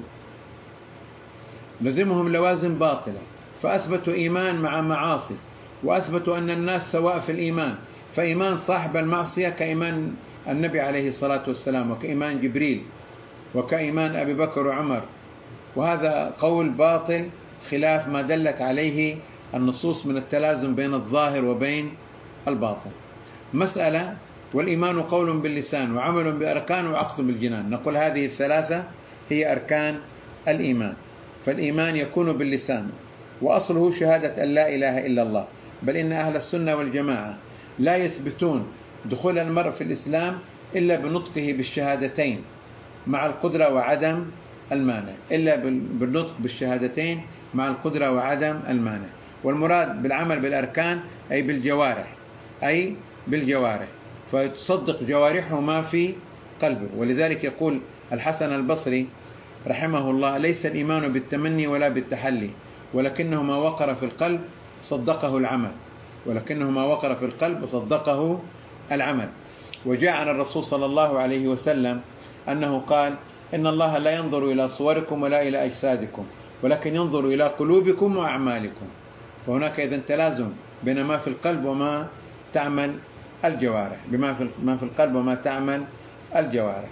لزمهم لوازم باطلة، فأثبتوا إيمان مع معاصي، وأثبتوا أن الناس سواء في الإيمان، فإيمان صاحب المعصية كإيمان النبي عليه الصلاة والسلام، وكإيمان جبريل، وكإيمان أبي بكر وعمر، وهذا قول باطل خلاف ما دلت عليه النصوص من التلازم بين الظاهر وبين الباطن. مسألة والإيمان قول باللسان وعمل بأركان وعقد بالجنان، نقول هذه الثلاثة هي أركان الإيمان. فالإيمان يكون باللسان، وأصله شهادة أن لا إله إلا الله، بل إن أهل السنة والجماعة لا يثبتون دخول المرء في الإسلام إلا بنطقه بالشهادتين مع القدرة وعدم المانع، إلا بالنطق بالشهادتين مع القدرة وعدم المانع. والمراد بالعمل بالأركان أي بالجوارح، أي بالجوارح، فتصدق جوارحه ما في قلبه. ولذلك يقول الحسن البصري رحمه الله ليس الإيمان بالتمني ولا بالتحلي، ولكنه ما وقر في القلب صدقه العمل، ولكنه ما وقر في القلب صدقه العمل. وجاء عن الرسول صلى الله عليه وسلم أنه قال إن الله لا ينظر إلى صوركم ولا إلى أجسادكم، ولكن ينظر إلى قلوبكم وأعمالكم. فهناك إذن تلازم بين ما في القلب وما تعمل الجوارح، بما في ما في القلب وما تعمل الجوارح.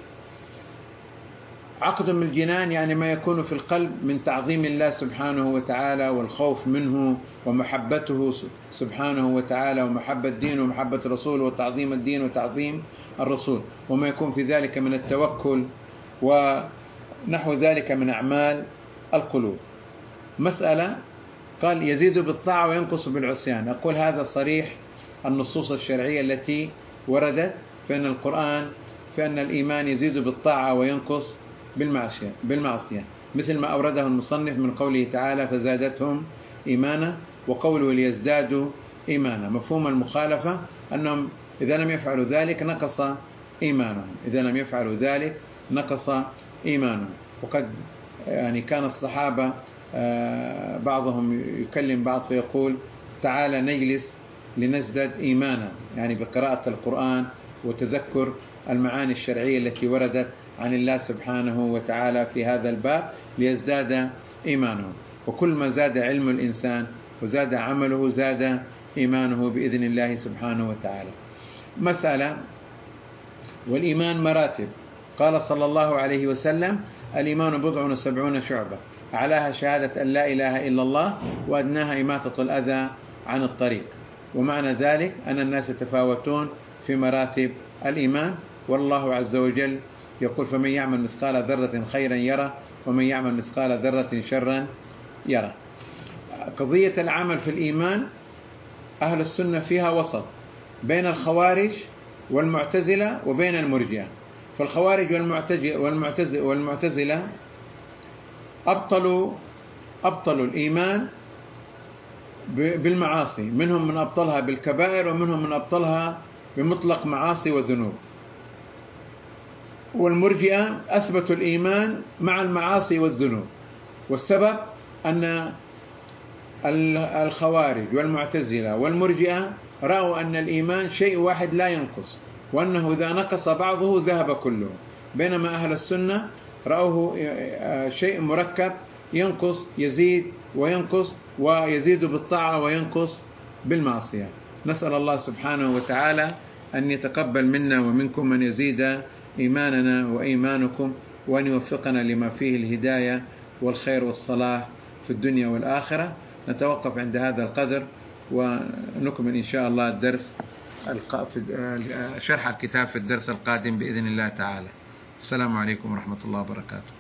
عقد من الجنان يعني ما يكون في القلب من تعظيم الله سبحانه وتعالى والخوف منه ومحبته سبحانه وتعالى ومحبة الدين ومحبة الرسول وتعظيم الدين وتعظيم الرسول، وما يكون في ذلك من التوكل ونحو ذلك من أعمال القلوب. مسألة قال يزيد بالطاعة وينقص بالعصيان، أقول هذا صريح النصوص الشرعية التي وردت فإن القرآن فإن الإيمان يزيد بالطاعة وينقص بالمعصية بالمعصية مثل ما أورده المصنف من قوله تعالى فزادتهم إيمانا، وقوله ليزدادوا إيمانا. مفهوم المخالفة أنهم إذا لم يفعلوا ذلك نقص إيمانهم، إذا لم يفعلوا ذلك نقص إيمانهم. وقد يعني كان الصحابة بعضهم يكلم بعض فيقول تعالى نجلس لنزداد إيمانا، يعني بقراءة القرآن وتذكر المعاني الشرعية التي وردت عن الله سبحانه وتعالى في هذا الباب ليزداد إيمانه. وكل ما زاد علم الإنسان وزاد عمله زاد إيمانه بإذن الله سبحانه وتعالى. مسألة والإيمان مراتب، قال صلى الله عليه وسلم الإيمان بضع وسبعون شعبة، أعلاها شهادة أن لا إله إلا الله، وأدناها إماتة الأذى عن الطريق. ومعنى ذلك أن الناس يتفاوتون في مراتب الإيمان، والله عز وجل يقول فمن يعمل مثقال ذرة خيرا يره ومن يعمل مثقال ذرة شرا يره. قضية العمل في الإيمان أهل السنة فيها وسط بين الخوارج والمعتزلة وبين المرجئة. فالخوارج والمعتزلة, والمعتزلة أبطلوا أبطلوا الإيمان بالمعاصي، منهم من أبطلها بالكبائر ومنهم من أبطلها بمطلق معاصي وذنوب. والمرجئة أثبتوا الإيمان مع المعاصي والذنوب، والسبب أن الخوارج والمعتزلة والمرجئة رأوا أن الإيمان شيء واحد لا ينقص، وأنه إذا نقص بعضه ذهب كله، بينما أهل السنة رأوه شيء مركب ينقص يزيد وينقص، ويزيد بالطاعة وينقص بالمعصية. نسأل الله سبحانه وتعالى أن يتقبل منا ومنكم من يزيد إيماننا وإيمانكم، وأن يوفقنا لما فيه الهداية والخير والصلاح في الدنيا والآخرة. نتوقف عند هذا القدر ونكمل إن شاء الله الدرس شرح الكتاب في الدرس القادم بإذن الله تعالى. السلام عليكم ورحمة الله وبركاته.